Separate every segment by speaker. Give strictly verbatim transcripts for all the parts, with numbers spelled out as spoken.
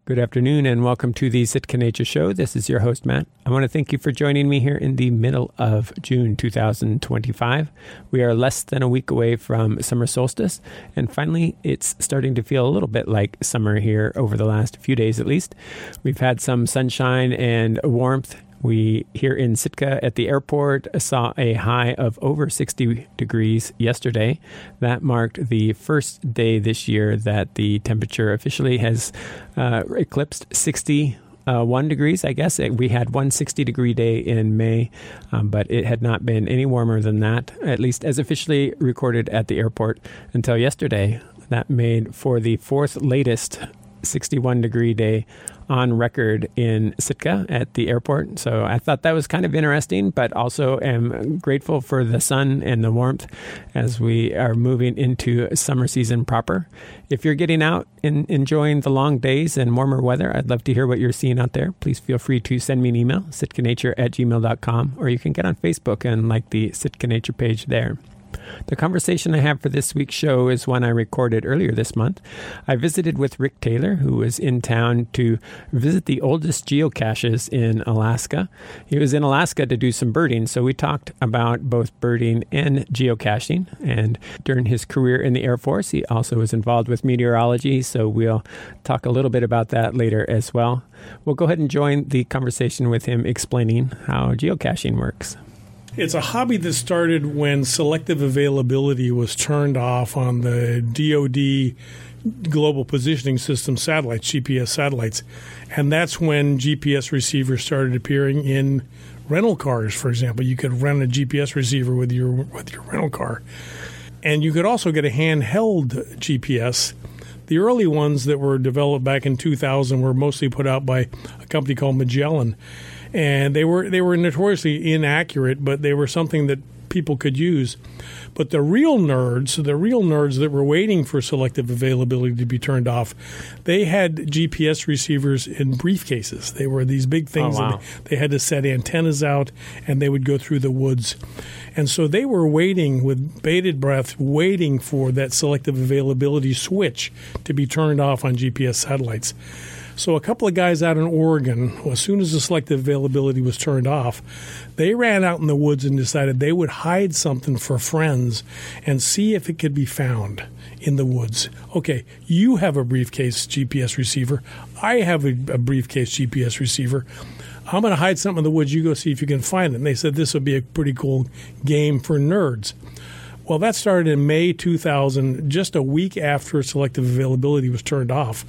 Speaker 1: Good afternoon and welcome to the Sitka Nature Show. This is your host, Matt. I want to thank you for joining me here in the middle of June two thousand twenty-five. We are less than a week away from summer solstice, and finally it's starting to feel a little bit like summer here over the last few days at least. We've had some sunshine and warmth. We, here in Sitka at the airport, saw a high of over sixty degrees yesterday. That marked the first day this year that the temperature officially has uh, eclipsed sixty-one degrees, I guess. We had one sixty-degree day in May, um, but it had not been any warmer than that, at least as officially recorded at the airport until yesterday. That made for the fourth latest sixty-one degree day on record in Sitka at the airport. So I thought that was kind of interesting, but also am grateful for the sun and the warmth as we are moving into summer season proper. If you're getting out and enjoying the long days and warmer weather, I'd love to hear what you're seeing out there. Please feel free to send me an email, sitkanature at gmail dot com, or you can get on Facebook and like the Sitka Nature page there. The conversation I have for this week's show is one I recorded earlier this month. I visited with Rick Taylor, who was in town to visit the oldest geocaches in Alaska. He was in Alaska to do some birding, so we talked about both birding and geocaching. And during his career in the Air Force, he also was involved with meteorology, so we'll talk a little bit about that later as well. We'll go ahead and join the conversation with him explaining how geocaching works.
Speaker 2: It's a hobby that started when selective availability was turned off on the D O D Global Positioning System satellites, G P S satellites. And that's when G P S receivers started appearing in rental cars, for example. You could rent a G P S receiver with your with your rental car. And you could also get a handheld G P S. The early ones that were developed back in two thousand were mostly put out by a company called Magellan. And they were they were notoriously inaccurate, but they were something that people could use. But the real nerds, the real nerds that were waiting for selective availability to be turned off, they had G P S receivers in briefcases. They were these big things.
Speaker 1: Oh, wow.
Speaker 2: that they, they had to set antennas out, and they would go through the woods. And so they were waiting with bated breath, waiting for that selective availability switch to be turned off on G P S satellites. So a couple of guys out in Oregon, as soon as the selective availability was turned off, they ran out in the woods and decided they would hide something for friends and see if it could be found in the woods. Okay, you have a briefcase G P S receiver. I have a, a briefcase G P S receiver. I'm going to hide something in the woods. You go see if you can find it. And they said this would be a pretty cool game for nerds. Well, that started in May two thousand, just a week after selective availability was turned off.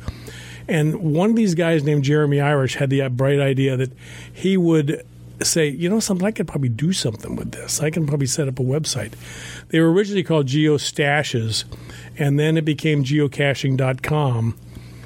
Speaker 2: And one of these guys named Jeremy Irish had the bright idea that he would say, you know something, I could probably do something with this. I can probably set up a website. They were originally called GeoStashes, and then it became geocaching dot com.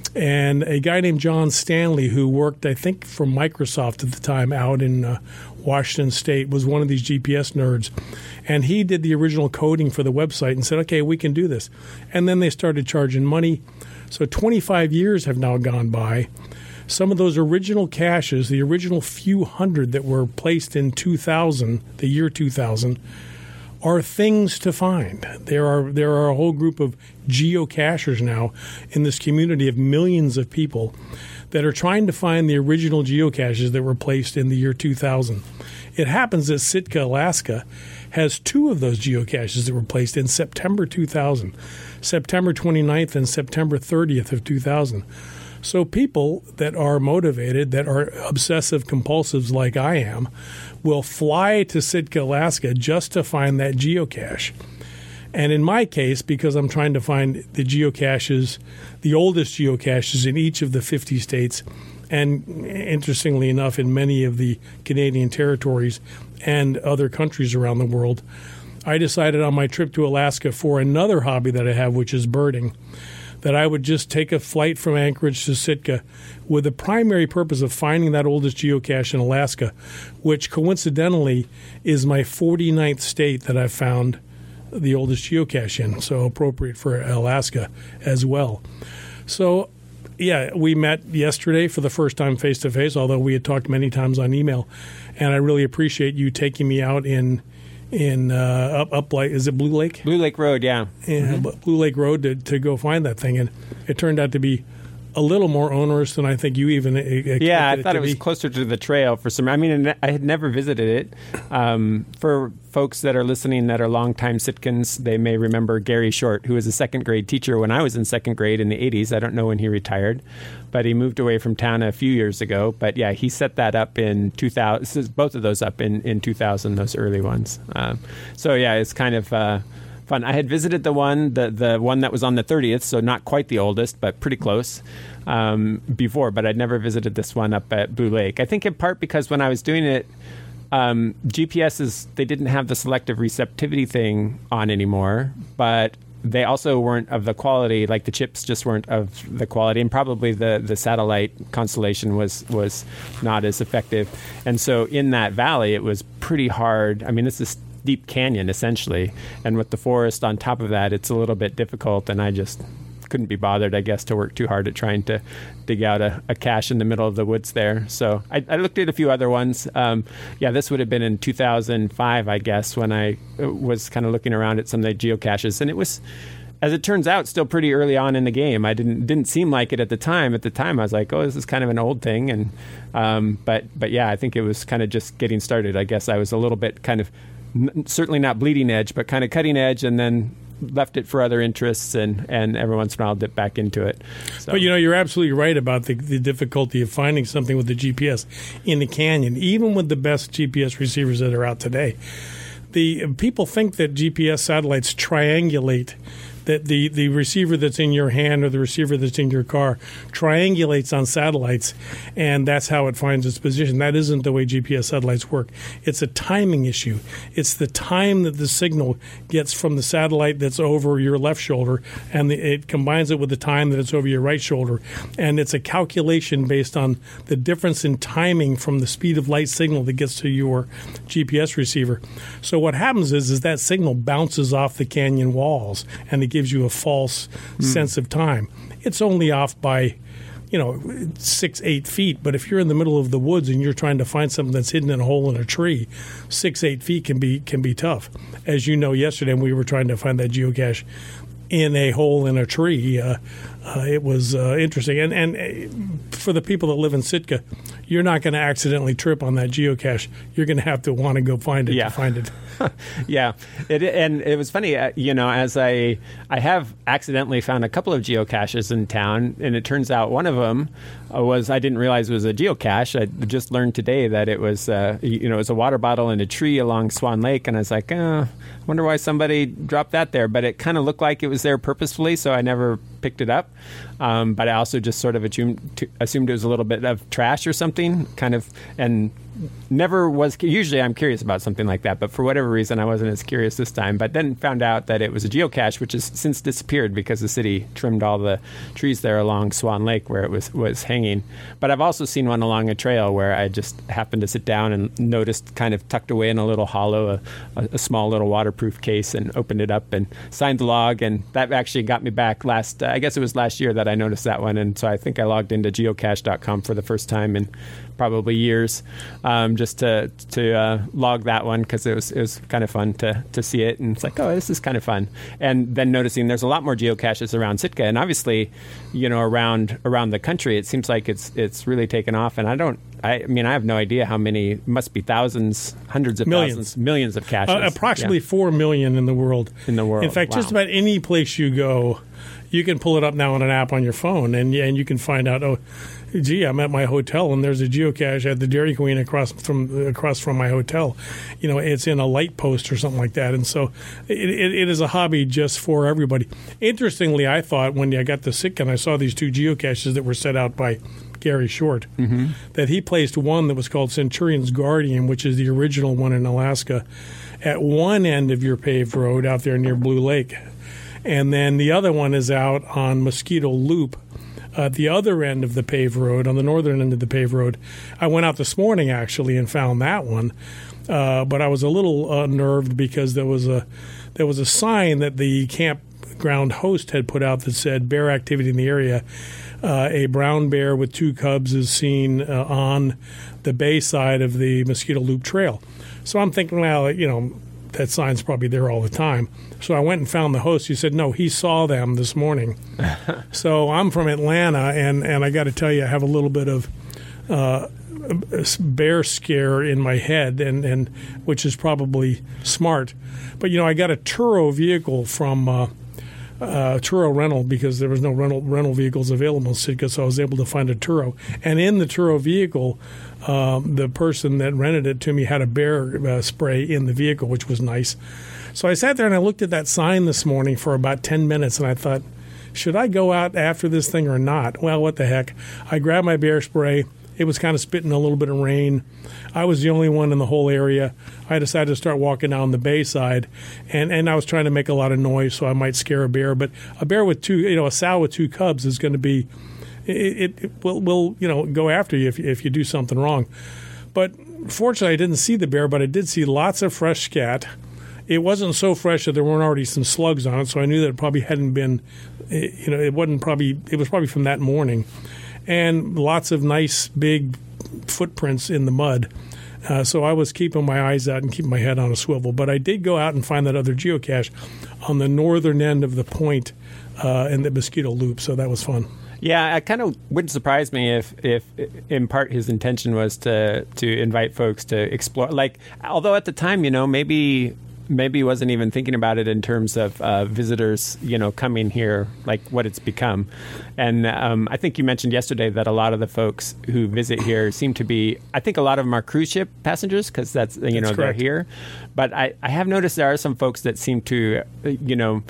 Speaker 2: And a guy named John Stanley, who worked, I think, for Microsoft at the time out in uh, Washington State, was one of these G P S nerds. And he did the original coding for the website and said, okay, we can do this. And then they started charging money. So twenty-five years have now gone by. Some of those original caches, the original few hundred that were placed in two thousand, the year two thousand, are things to find. There are there are a whole group of geocachers now in this community of millions of people that are trying to find the original geocaches that were placed in the year two thousand. It happens that Sitka, Alaska, has two of those geocaches that were placed in September two thousand, September twenty-ninth and September thirtieth of two thousand. So people that are motivated, that are obsessive compulsives like I am, will fly to Sitka, Alaska just to find that geocache. And in my case, because I'm trying to find the geocaches, the oldest geocaches in each of the fifty states, and interestingly enough, in many of the Canadian territories and other countries around the world, I decided on my trip to Alaska for another hobby that I have, which is birding, that I would just take a flight from Anchorage to Sitka with the primary purpose of finding that oldest geocache in Alaska, which coincidentally is my forty-ninth state that I've found the oldest geocache in, so appropriate for Alaska as well. So, yeah, we met yesterday for the first time face-to-face, although we had talked many times on email, and I really appreciate you taking me out in in uh, up up like is it Blue Lake?
Speaker 1: Blue Lake Road, yeah.
Speaker 2: Yeah, mm-hmm. Blue Lake Road to, to go find that thing, and it turned out to be a little more onerous than I think you even expected.
Speaker 1: Yeah, I thought
Speaker 2: it,
Speaker 1: it was
Speaker 2: be.
Speaker 1: closer to the trail for some. I mean, I had never visited it. Um, for folks that are listening that are longtime Sitkans, they may remember Gary Short, who was a second grade teacher when I was in second grade in the eighties. I don't know when he retired, but he moved away from town a few years ago. But yeah, he set that up in two thousand, both of those up in, in two thousand, those early ones. Um, so yeah, it's kind of uh, fun. I had visited the one, the, the one that was on the thirtieth, so not quite the oldest, but pretty close. Um, before, but I'd never visited this one up at Blue Lake. I think in part because when I was doing it, um, G P S's, they didn't have the selective receptivity thing on anymore, but they also weren't of the quality, like the chips just weren't of the quality, and probably the, the satellite constellation was, was not as effective. And so in that valley, it was pretty hard. I mean, it's this deep canyon, essentially, and with the forest on top of that, it's a little bit difficult, and I just couldn't be bothered, I guess, to work too hard at trying to dig out a, a cache in the middle of the woods there. So I, I looked at a few other ones. Um, yeah, this would have been in two thousand five, I guess, when I was kind of looking around at some of the geocaches. And it was, as it turns out, still pretty early on in the game. I didn't didn't seem like it at the time. At the time, I was like, oh, this is kind of an old thing. And um, but but yeah, I think it was kind of just getting started. I guess I was a little bit kind of, n- certainly not bleeding edge, but kind of cutting edge, and then left it for other interests, and, and every once in a while dip back into it. So.
Speaker 2: But, you know, you're absolutely right about the, the difficulty of finding something with the G P S in the canyon, even with the best G P S receivers that are out today. The people think that G P S satellites triangulate, that the, the receiver that's in your hand or the receiver that's in your car triangulates on satellites, and that's how it finds its position. That isn't the way G P S satellites work. It's a timing issue. It's the time that the signal gets from the satellite that's over your left shoulder, and the, it combines it with the time that it's over your right shoulder. And it's a calculation based on the difference in timing from the speed of light signal that gets to your G P S receiver. So what happens is, is that signal bounces off the canyon walls, and it gives you a false mm. sense of time. It's only off by, you know, six, eight feet. But if you're in the middle of the woods and you're trying to find something that's hidden in a hole in a tree, six, eight feet can be can be tough. As you know, yesterday we were trying to find that geocache in a hole in a tree. Uh, uh, it was uh, interesting. And, and uh, for the people that live in Sitka, you're not going to accidentally trip on that geocache. You're going to have to want to go find it
Speaker 1: yeah.
Speaker 2: to find it.
Speaker 1: yeah, it, and it was funny, uh, you know, as I I have accidentally found a couple of geocaches in town, and it turns out one of them uh, was, I didn't realize it was a geocache. I just learned today that it was, uh, you know, it was a water bottle in a tree along Swan Lake, and I was like, oh, I wonder why somebody dropped that there, but it kind of looked like it was there purposefully, so I never picked it up. Um, but I also just sort of assumed, to, assumed it was a little bit of trash or something, kind of, and never was. Usually I'm curious about something like that, but for whatever reason I wasn't as curious this time. But then found out that it was a geocache, which has since disappeared because the city trimmed all the trees there along Swan Lake where it was, was hanging. But I've also seen one along a trail where I just happened to sit down and noticed, kind of tucked away in a little hollow, a, a small little waterproof case, and opened it up and signed the log. And that actually got me back last, uh, I guess it was last year that I noticed that one. And so I think I logged into geocache dot com for the first time in probably years, um, just to to uh, log that one, because it was it was kind of fun to to see it, and it's like, oh, this is kind of fun. And then noticing there's a lot more geocaches around Sitka, and obviously, you know, around around the country, it seems like it's it's really taken off. And I don't, I mean, I have no idea how many. It must be thousands, hundreds of
Speaker 2: millions.
Speaker 1: thousands, millions of caches.
Speaker 2: Uh, approximately yeah. four million in the world.
Speaker 1: In the world,
Speaker 2: in fact,
Speaker 1: wow.
Speaker 2: just about any place you go, you can pull it up now on an app on your phone, and and you can find out, oh, gee, I'm at my hotel and there's a geocache at the Dairy Queen across from across from my hotel. You know, it's in a light post or something like that. And so it, it, it is a hobby just for everybody. Interestingly, I thought when I got to Sitka and I saw these two geocaches that were set out by Gary Short, mm-hmm. that he placed one that was called Centurion's Guardian, which is the original one in Alaska, at one end of your paved road out there near Blue Lake. And then the other one is out on Mosquito Loop at the other end of the paved road, on the northern end of the paved road. I went out this morning, actually, and found that one. Uh, but I was a little unnerved because there was a there was a sign that the campground host had put out that said, bear activity in the area. Uh, a brown bear with two cubs is seen uh, on the bay side of the Mosquito Loop Trail. So I'm thinking, well, you know, that sign's probably there all the time. So I went and found the host. He said, no, he saw them this morning. So I'm from Atlanta, and, and I got to tell you, I have a little bit of uh, a bear scare in my head, and, and which is probably smart. But, you know, I got a Turo vehicle from uh, uh, Turo Rental because there was no rental rental vehicles available in Sitka, so I was able to find a Turo. And in the Turo vehicle, um, the person that rented it to me had a bear uh, spray in the vehicle, which was nice. So I sat there and I looked at that sign this morning for about ten minutes, and I thought, should I go out after this thing or not? Well, what the heck. I grabbed my bear spray. It was kind of spitting a little bit of rain. I was the only one in the whole area. I decided to start walking down the bay side, and, and I was trying to make a lot of noise so I might scare a bear. But a bear with two, you know, a sow with two cubs is going to be, it, it, it will, will, you know, go after you if, if you do something wrong. But fortunately, I didn't see the bear, but I did see lots of fresh scat. It wasn't so fresh that there weren't already some slugs on it, so I knew that it probably hadn't been, you know, it wasn't probably, it was probably from that morning. And lots of nice big footprints in the mud. Uh, so I was keeping my eyes out and keeping my head on a swivel. But I did go out and find that other geocache on the northern end of the point uh, in the Mosquito Loop. So that was fun.
Speaker 1: Yeah, it kind of wouldn't surprise me if, if, in part, his intention was to to invite folks to explore. Like, although at the time, you know, maybe maybe he wasn't even thinking about it in terms of uh, visitors, you know, coming here, like what it's become. And um, I think you mentioned yesterday that a lot of the folks who visit here seem to be, I think a lot of them are cruise ship passengers because that's, you know,
Speaker 2: that's
Speaker 1: they're here. But I, I have noticed there are some folks that seem to, you know,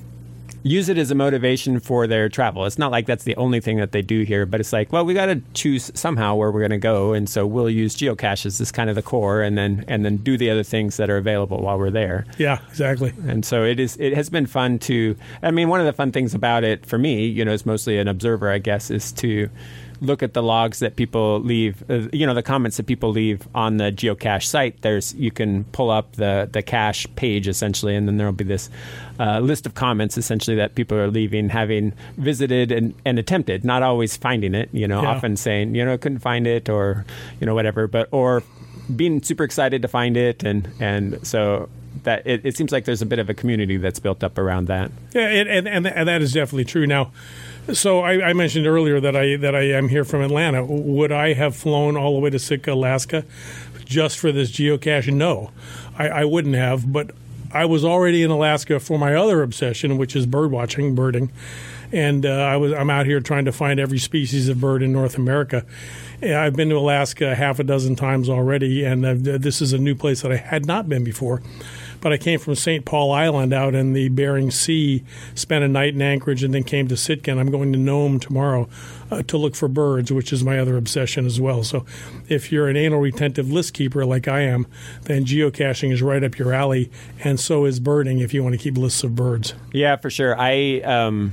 Speaker 1: use it as a motivation for their travel. It's not like that's the only thing that they do here, but it's like, well, we got to choose somehow where we're going to go, and so we'll use geocaches as kind of the core, and then and then do the other things that are available while we're there.
Speaker 2: Yeah, exactly.
Speaker 1: And so it is. It has been fun to. I mean, one of the fun things about it for me, you know, as mostly an observer, I guess, is to look at the logs that people leave, uh, you know, the comments that people leave on the geocache site. There's, you can pull up the, the cache page essentially, and then there'll be this uh, list of comments essentially that people are leaving, having visited and, and attempted, not always finding it, you know, yeah. often saying, you know, couldn't find it or, you know, whatever, but, or being super excited to find it. And, and so that it, it seems like there's a bit of a community that's built up around that.
Speaker 2: Yeah. And, and, and that is definitely true. Now, So I, I mentioned earlier that I that I am here from Atlanta. Would I have flown all the way to Sitka, Alaska, just for this geocache? No, I, I wouldn't have. But I was already in Alaska for my other obsession, which is bird watching, birding, and uh, I was I'm out here trying to find every species of bird in North America. I've been to Alaska half a dozen times already, and uh, this is a new place that I had not been before. But I came from Saint Paul Island out in the Bering Sea, spent a night in Anchorage, and then came to Sitka. And I'm going to Nome tomorrow uh, to look for birds, which is my other obsession as well. So if you're an anal retentive list keeper like I am, then geocaching is right up your alley, and so is birding if you want to keep lists of birds.
Speaker 1: Yeah, for sure. I... Um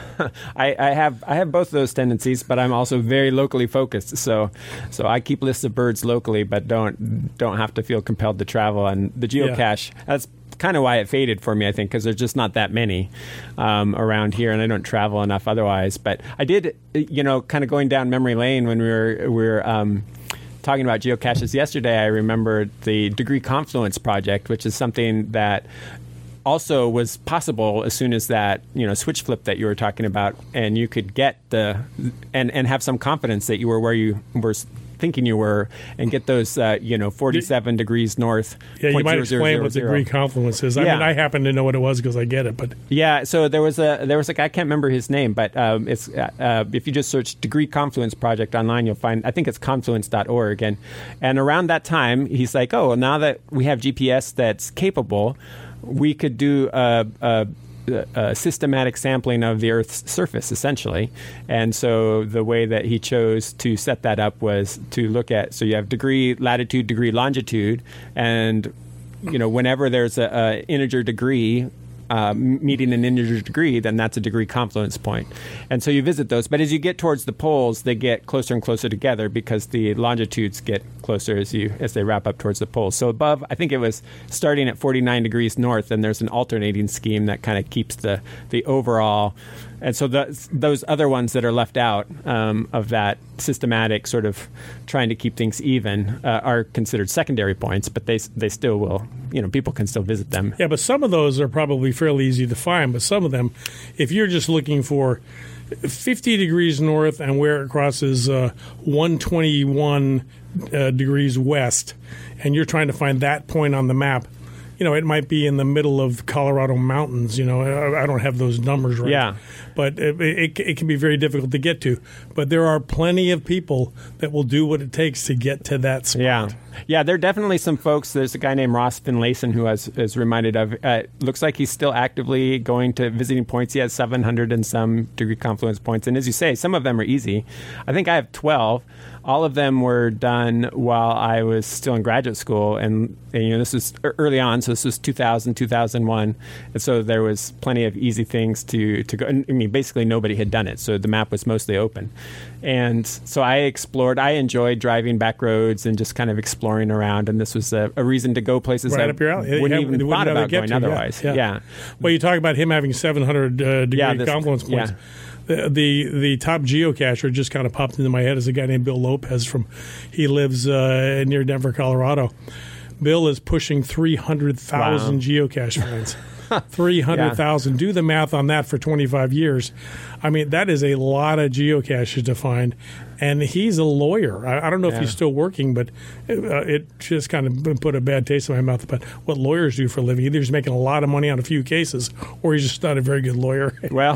Speaker 1: I, I have I have both of those tendencies, but I'm also very locally focused. So, so I keep lists of birds locally, but don't don't have to feel compelled to travel. And the geocache, yeah. that's kind of why it faded for me, I think, because there's just not that many um, around here, and I don't travel enough otherwise. But I did, you know, kind of going down memory lane when we were we were. Um, talking about geocaches yesterday. I remembered the Degree Confluence project, which is something that also was possible as soon as that, you know, switch flip that you were talking about, and you could get the and and have some confidence that you were where you were thinking you were, and get those uh, you know forty-seven you, degrees north.
Speaker 2: Yeah, you might explain what Degree Confluence is. I yeah. mean, I happen to know what it was because I get it, but
Speaker 1: yeah. So there was a there was a guy, I can't remember his name, but um, it's uh, if you just search Degree Confluence project online, you'll find, I think it's confluence dot org, and and around that time he's like, oh, well, now that we have G P S that's capable, we could do a, a, a systematic sampling of the Earth's surface, essentially. And so the way that he chose to set that up was to look at, so you have degree latitude, degree longitude, and you know whenever there's a, a integer degree Uh, meeting an integer degree, then that's a degree confluence point. And so you visit those. But as you get towards the poles, they get closer and closer together because the longitudes get closer as you as they wrap up towards the poles. So above, I think it was starting at forty-nine degrees north, and there's an alternating scheme that kind of keeps the, the overall and so the, those other ones that are left out um, of that systematic sort of trying to keep things even uh, are considered secondary points, but they they still will, you know, people can still visit them.
Speaker 2: Yeah, but some of those are probably fairly easy to find, but some of them, if you're just looking for fifty degrees north and where it crosses uh, one twenty-one uh, degrees west, and you're trying to find that point on the map, you know, it might be in the middle of Colorado mountains. You know, I, I don't have those numbers right.
Speaker 1: Yeah.
Speaker 2: But it, it, it can be very difficult to get to. But there are plenty of people that will do what it takes to get to that spot.
Speaker 1: Yeah. Yeah, there are definitely some folks. There's a guy named Ross Finlayson who has, is reminded of, uh, looks like he's still actively going to visiting points. He has seven hundred and some degree confluence points. And as you say, some of them are easy. I think I have twelve. All of them were done while I was still in graduate school. And, and you know, this was early on. So this was two thousand, two thousand one. And so there was plenty of easy things to, to go. And, I mean, basically nobody had done it. So the map was mostly open. And so I explored. I enjoyed driving back roads and just kind of exploring around. And this was a, a reason to go places
Speaker 2: right
Speaker 1: I
Speaker 2: up your alley.
Speaker 1: wouldn't
Speaker 2: yeah,
Speaker 1: even thought about going
Speaker 2: to,
Speaker 1: otherwise.
Speaker 2: Yeah,
Speaker 1: yeah.
Speaker 2: yeah. Well, you talk about him having seven hundred uh, degree
Speaker 1: yeah, this,
Speaker 2: confluence points.
Speaker 1: Yeah.
Speaker 2: The, the the top geocacher just kind of popped into my head is a guy named Bill Lopez from. He lives uh, near Denver, Colorado. Bill is pushing three hundred thousand wow. geocache finds. three hundred thousand. Yeah. Do the math on that for twenty-five years. I mean, that is a lot of geocaches to find. And he's a lawyer. I, I don't know yeah. if he's still working, but it, uh, it just kind of put a bad taste in my mouth about what lawyers do for a living. Either he's making a lot of money on a few cases, or he's just not a very good lawyer.
Speaker 1: Well,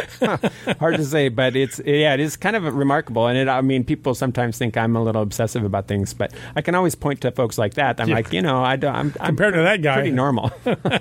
Speaker 1: hard to say, but it's yeah, it is kind of remarkable. And it, I mean, people sometimes think I'm a little obsessive about things, but I can always point to folks like that. I'm yeah. like, you know, I don't, I'm, I'm
Speaker 2: compared to that guy,
Speaker 1: pretty normal.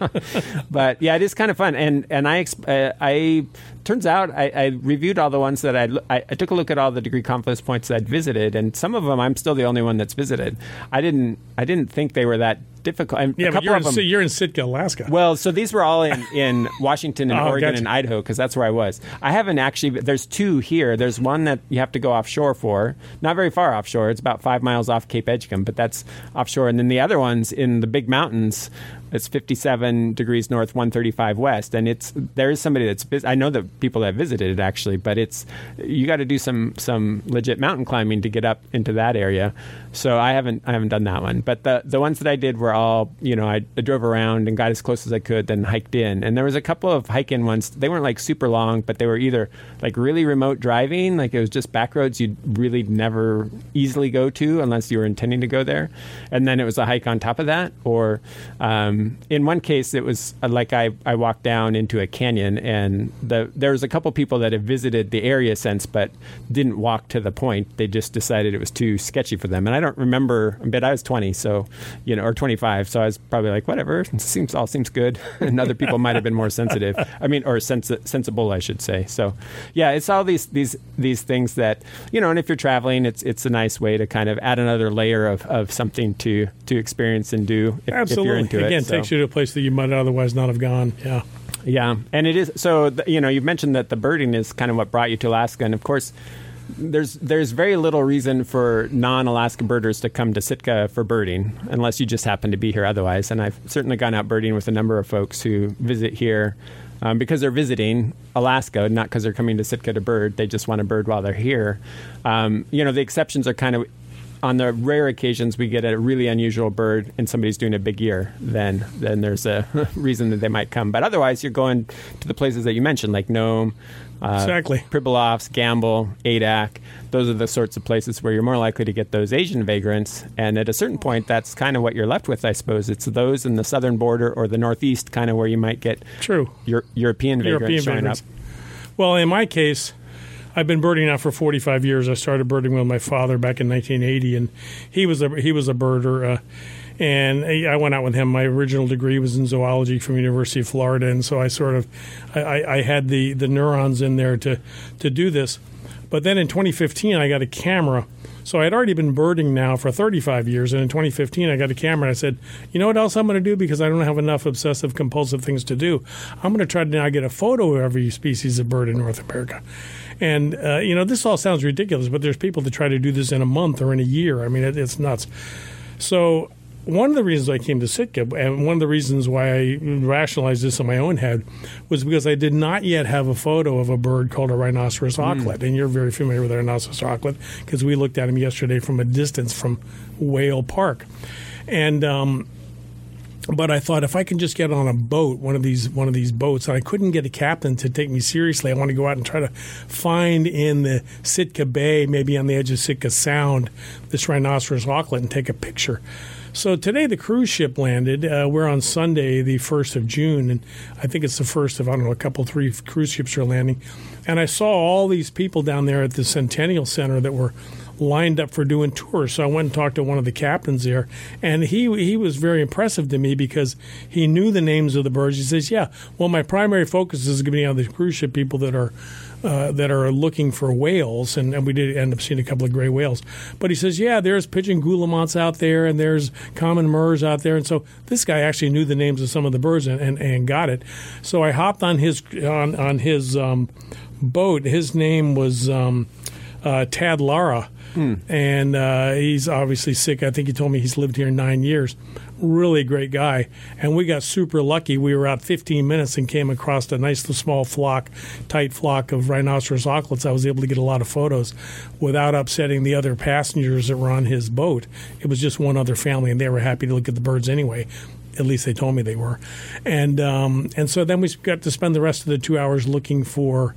Speaker 1: But yeah, it is kind of fun. And and I uh, I turns out I, I reviewed all the ones that I'd, I I took a look at all the degree confluence points that I'd visited, and some of them I'm still the only one that's visited. I didn't I didn't think they were that difficult. And
Speaker 2: yeah,
Speaker 1: a
Speaker 2: but you're,
Speaker 1: of
Speaker 2: in,
Speaker 1: them,
Speaker 2: you're in Sitka, Alaska.
Speaker 1: Well, so these were all in, in Washington and
Speaker 2: oh,
Speaker 1: Oregon
Speaker 2: gotcha.
Speaker 1: and Idaho, because that's where I was. I haven't actually, there's two here. There's one that you have to go offshore for, not very far offshore. It's about five miles off Cape Edgecombe, but that's offshore. And then the other one's in the big mountains. It's fifty-seven degrees north, one thirty-five west, and it's there is somebody that's vis- I know the people that visited it actually, but it's you got to do some some legit mountain climbing to get up into that area. So I haven't I haven't done that one, but the the ones that I did were all you know I, I drove around and got as close as I could, then hiked in, and there was a couple of hike-in ones. They weren't like super long, but they were either like really remote driving, like it was just back roads you'd really never easily go to unless you were intending to go there, and then it was a hike on top of that, or um, in one case, it was like I, I walked down into a canyon, and the, there was a couple people that had visited the area since, but didn't walk to the point. They just decided it was too sketchy for them. And I don't remember, but I was twenty, so you know, or twenty-five, so I was probably like, whatever, it seems all seems good. And other people might have been more sensitive. I mean, or sens- sensible, I should say. So, yeah, it's all these these these things that you know. And if you're traveling, it's it's a nice way to kind of add another layer of, of something to to experience and do if, if you're into
Speaker 2: Again,
Speaker 1: it.
Speaker 2: Again,
Speaker 1: so.
Speaker 2: takes you to a place that you might otherwise not have gone. Yeah.
Speaker 1: Yeah. And it is. So, you know, you've mentioned that the birding is kind of what brought you to Alaska. And of course, there's there's very little reason for non-Alaska birders to come to Sitka for birding, unless you just happen to be here otherwise. And I've certainly gone out birding with a number of folks who visit here um, because they're visiting Alaska, not because they're coming to Sitka to bird. They just want to bird while they're here. Um, you know, the exceptions are kind of, on the rare occasions we get a really unusual bird and somebody's doing a big year, then then there's a reason that they might come. But otherwise, you're going to the places that you mentioned, like Nome, uh,
Speaker 2: exactly.
Speaker 1: Pribilofs, Gamble, Adak. Those are the sorts of places where you're more likely to get those Asian vagrants. And at a certain point, that's kind of what you're left with, I suppose. It's those in the southern border or the northeast, kind of where you might get
Speaker 2: True.
Speaker 1: Your, European vagrants
Speaker 2: European
Speaker 1: showing
Speaker 2: vagrants.
Speaker 1: up.
Speaker 2: Well, in my case, I've been birding now for forty-five years. I started birding with my father back in nineteen eighty, and he was a he was a birder. Uh, and I went out with him. My original degree was in zoology from University of Florida, and so I sort of I, I had the, the neurons in there to to do this. But then in twenty fifteen, I got a camera. So I had already been birding now for thirty-five years, and in twenty fifteen, I got a camera, and I said, you know what else I'm going to do? Because I don't have enough obsessive compulsive things to do. I'm going to try to now get a photo of every species of bird in North America. And, uh, you know, this all sounds ridiculous, but there's people that try to do this in a month or in a year. I mean, it, it's nuts. So one of the reasons I came to Sitka, and one of the reasons why I rationalized this in my own head, was because I did not yet have a photo of a bird called a rhinoceros auklet. Mm. And you're very familiar with a rhinoceros auklet because we looked at him yesterday from a distance from Whale Park. And um, but I thought if I can just get on a boat, one of these one of these boats, and I couldn't get a captain to take me seriously, I want to go out and try to find in the Sitka Bay, maybe on the edge of Sitka Sound, this rhinoceros auklet and take a picture. So today the cruise ship landed. Uh, we're on Sunday, the first of June, and I think it's the first of, I don't know, a couple, three cruise ships are landing. And I saw all these people down there at the Centennial Center that were lined up for doing tours. So I went and talked to one of the captains there, and he he was very impressive to me because he knew the names of the birds. He says, yeah, well, my primary focus is going to be on the cruise ship people that are uh, that are looking for whales, and, and we did end up seeing a couple of gray whales. But he says, yeah, there's pigeon guillemots out there, and there's common murres out there. And so this guy actually knew the names of some of the birds and, and, and got it. So I hopped on his, on, on his um, boat. His name was um, uh, Tad Lara. Hmm. And uh, he's obviously sick. I think he told me he's lived here nine years. Really great guy. And we got super lucky. We were out fifteen minutes and came across a nice small flock, tight flock of rhinoceros auklets. I was able to get a lot of photos without upsetting the other passengers that were on his boat. It was just one other family, and they were happy to look at the birds anyway. At least they told me they were. And, um, and so then we got to spend the rest of the two hours looking for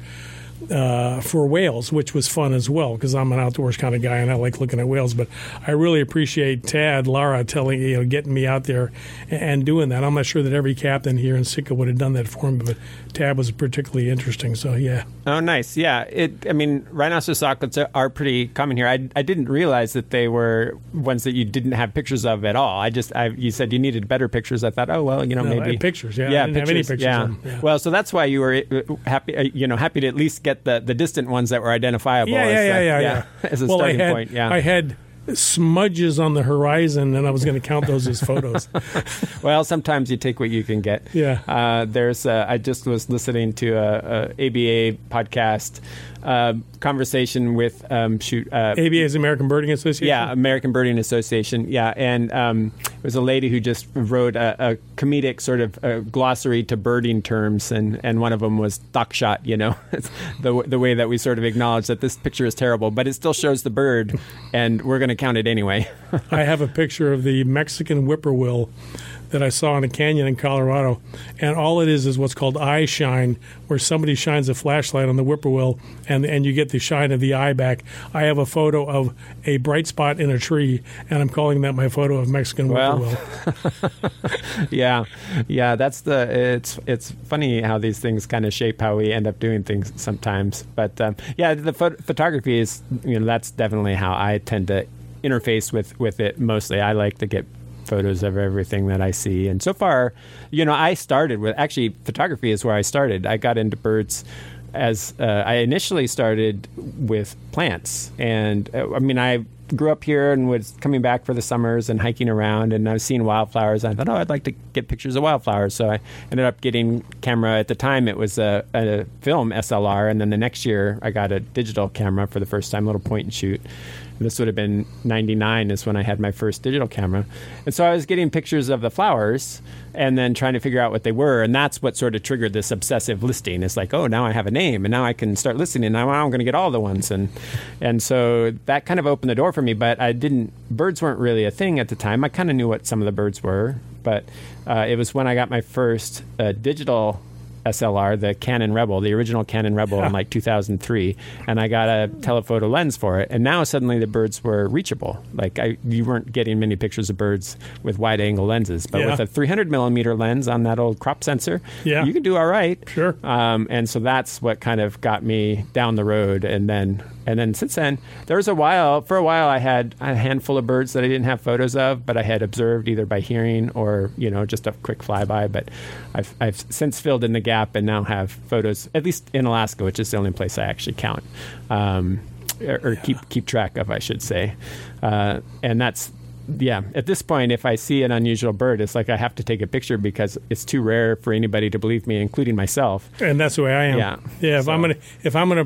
Speaker 2: Uh, for whales, which was fun as well because I'm an outdoors kind of guy and I like looking at whales. But I really appreciate Tad Lara telling you know getting me out there and, and doing that. I'm not sure that every captain here in Sitka would have done that for me, but Tad was particularly interesting. So yeah.
Speaker 1: Oh, nice. Yeah. It. I mean, rhinoceros auklets are, are pretty common here. I, I didn't realize that they were ones that you didn't have pictures of at all. I just I, you said you needed better pictures. I thought, oh well, you know
Speaker 2: no,
Speaker 1: maybe
Speaker 2: pictures. Yeah.
Speaker 1: Yeah.
Speaker 2: I didn't
Speaker 1: pictures,
Speaker 2: have any pictures.
Speaker 1: Yeah.
Speaker 2: Of them. Yeah.
Speaker 1: Well, so that's why you were happy. You know, happy to at least get the, the distant ones that were identifiable.
Speaker 2: Yeah,
Speaker 1: as,
Speaker 2: yeah, yeah,
Speaker 1: uh,
Speaker 2: yeah,
Speaker 1: yeah,
Speaker 2: yeah.
Speaker 1: As a
Speaker 2: well,
Speaker 1: starting
Speaker 2: I had,
Speaker 1: point. Yeah.
Speaker 2: I had smudges on the horizon, and I was going to count those as photos.
Speaker 1: Well, sometimes you take what you can get.
Speaker 2: Yeah.
Speaker 1: Uh, there's. Uh, I just was listening to a, a A B A podcast uh, conversation with um, shoot. Uh,
Speaker 2: A B A is American Birding Association.
Speaker 1: Yeah, American Birding Association. Yeah, and um, it was a lady who just wrote a, a comedic sort of uh, glossary to birding terms, and, and one of them was duck shot. You know, the the way that we sort of acknowledge that this picture is terrible, but it still shows the bird, and we're going to count it anyway.
Speaker 2: I have a picture of the Mexican whippoorwill that I saw in a canyon in Colorado, and all it is is what's called eye shine, where somebody shines a flashlight on the whippoorwill, and and you get the shine of the eye back. I have a photo of a bright spot in a tree, and I'm calling that my photo of Mexican whippoorwill.
Speaker 1: Well, yeah, yeah, that's the. It's it's funny how these things kind of shape how we end up doing things sometimes. But um, yeah, the pho- photography is you know that's definitely how I tend to interface with with it mostly. I like to get photos of everything that I see. And so far, you know, I started with, actually, photography is where I started. I got into birds as, uh, I initially started with plants. And, uh, I mean, I grew up here and was coming back for the summers and hiking around, and I was seeing wildflowers. I thought, oh, I'd like to get pictures of wildflowers. So I ended up getting camera. At the time, it was a, a film S L R, and then the next year, I got a digital camera for the first time, a little point and shoot. This would have been ninety-nine is when I had my first digital camera. And so I was getting pictures of the flowers and then trying to figure out what they were. And that's what sort of triggered this obsessive listing. It's like, oh, now I have a name and now I can start listing and now I'm going to get all the ones. And and so that kind of opened the door for me. But I didn't, birds weren't really a thing at the time. I kind of knew what some of the birds were. But uh, it was when I got my first uh, digital S L R, the Canon Rebel, the original Canon Rebel yeah. in like two thousand three, and I got a telephoto lens for it. And now suddenly the birds were reachable. Like I, you weren't getting many pictures of birds with wide-angle lenses, but
Speaker 2: yeah.
Speaker 1: with a three hundred millimeter lens on that old crop sensor,
Speaker 2: yeah.
Speaker 1: you can do all right.
Speaker 2: Sure.
Speaker 1: Um, and so that's what kind of got me down the road. And then, and then since then, there was a while. For a while, I had a handful of birds that I didn't have photos of, but I had observed either by hearing or you know just a quick flyby. But I've, I've since filled in the gap and now have photos, at least in Alaska, which is the only place I actually count um, or, or yeah. keep keep track of, I should say. Uh, and that's, yeah, at this point, if I see an unusual bird, it's like I have to take a picture because it's too rare for anybody to believe me, including myself.
Speaker 2: And that's the way I am.
Speaker 1: Yeah.
Speaker 2: Yeah. If
Speaker 1: so.
Speaker 2: I'm gonna if I'm gonna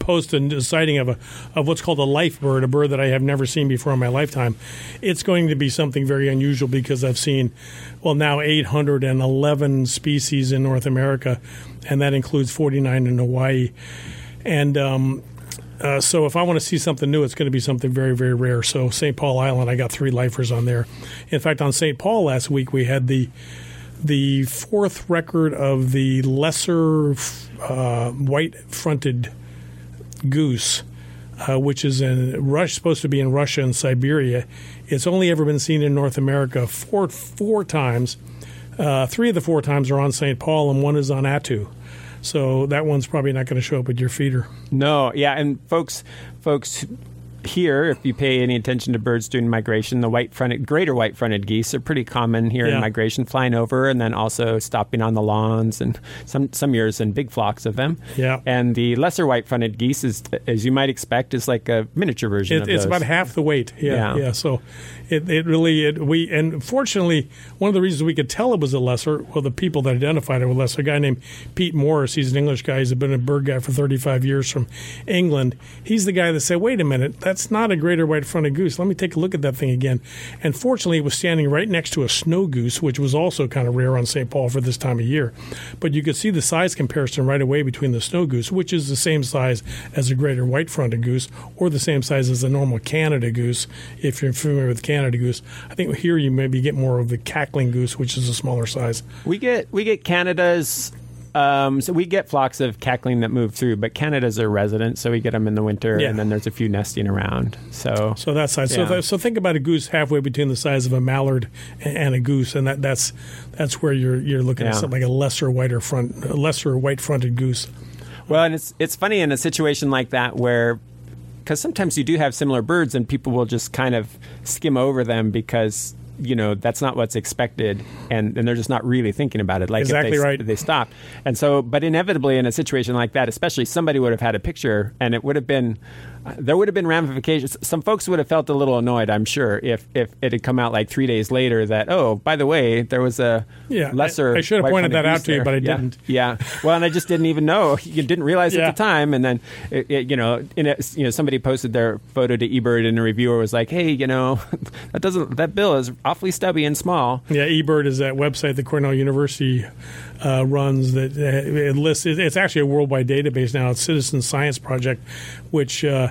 Speaker 2: post a sighting of a of what's called a life bird, a bird that I have never seen before in my lifetime, it's going to be something very unusual because I've seen, well, now eight hundred eleven species in North America, and that includes forty-nine in Hawaii. And um, uh, so if I want to see something new, it's going to be something very, very rare. So Saint Paul Island, I got three lifers on there. In fact, on Saint Paul last week, we had the the fourth record of the lesser uh, white-fronted goose, uh, which is in Rush, supposed to be in Russia and Siberia. It's only ever been seen in North America four four times. Uh, three of the four times are on Saint Paul, and one is on Attu. So that one's probably not going to show up at your feeder.
Speaker 1: No, yeah, and folks, folks. Here, if you pay any attention to birds during migration, the white-fronted, greater white-fronted geese are pretty common here yeah. in migration, flying over and then also stopping on the lawns, and some some years in big flocks of them.
Speaker 2: Yeah.
Speaker 1: And the lesser white-fronted geese, is, as you might expect, is like a miniature version
Speaker 2: it,
Speaker 1: of
Speaker 2: it's
Speaker 1: those.
Speaker 2: It's about half the weight. Yeah, yeah. yeah. So it, it really it, we and fortunately one of the reasons we could tell it was a lesser, well, the people that identified it were lesser. A guy named Pete Morris, he's an English guy. He's been a bird guy for thirty-five years from England. He's the guy that said, "Wait a minute, that's That's not a greater white-fronted goose. Let me take a look at that thing again." And fortunately, it was standing right next to a snow goose, which was also kind of rare on Saint Paul for this time of year. But you could see the size comparison right away between the snow goose, which is the same size as a greater white-fronted goose, or the same size as a normal Canada goose, if you're familiar with Canada goose. I think here you maybe get more of the cackling goose, which is a smaller size.
Speaker 1: We get we get Canada's. Um, so we get flocks of cackling that move through, but Canada's are resident, so we get them in the winter, yeah. and then there's a few nesting around. So,
Speaker 2: so that size. Yeah. So, th- so think about a goose halfway between the size of a mallard and, and a goose, and that, that's that's where you're you're looking yeah. at something like a lesser whiter front, a lesser white-fronted goose.
Speaker 1: Well, and it's it's funny in a situation like that where, because sometimes you do have similar birds, and people will just kind of skim over them because, you know, that's not what's expected, and, and they're just not really thinking about it. Like
Speaker 2: exactly
Speaker 1: if they,
Speaker 2: right.
Speaker 1: they stop. And so, but inevitably in a situation like that, especially, somebody would have had a picture, and it would have been, uh, there would have been ramifications. Some folks would have felt a little annoyed, I'm sure, if, if it had come out like three days later that, oh, by the way, there was a
Speaker 2: yeah,
Speaker 1: lesser
Speaker 2: I, I should have pointed that out to
Speaker 1: there.
Speaker 2: you, but I
Speaker 1: yeah.
Speaker 2: didn't.
Speaker 1: Yeah. Well, and I just didn't even know. You didn't realize
Speaker 2: yeah.
Speaker 1: at the time. And then, it, it, you know, in a, you know, somebody posted their photo to eBird, and a reviewer was like, hey, you know, that doesn't, that bill is awfully stubby and small.
Speaker 2: Yeah, eBird is that website that Cornell University uh, runs that uh, it lists. It's actually a worldwide database now. It's Citizen Science Project, which uh,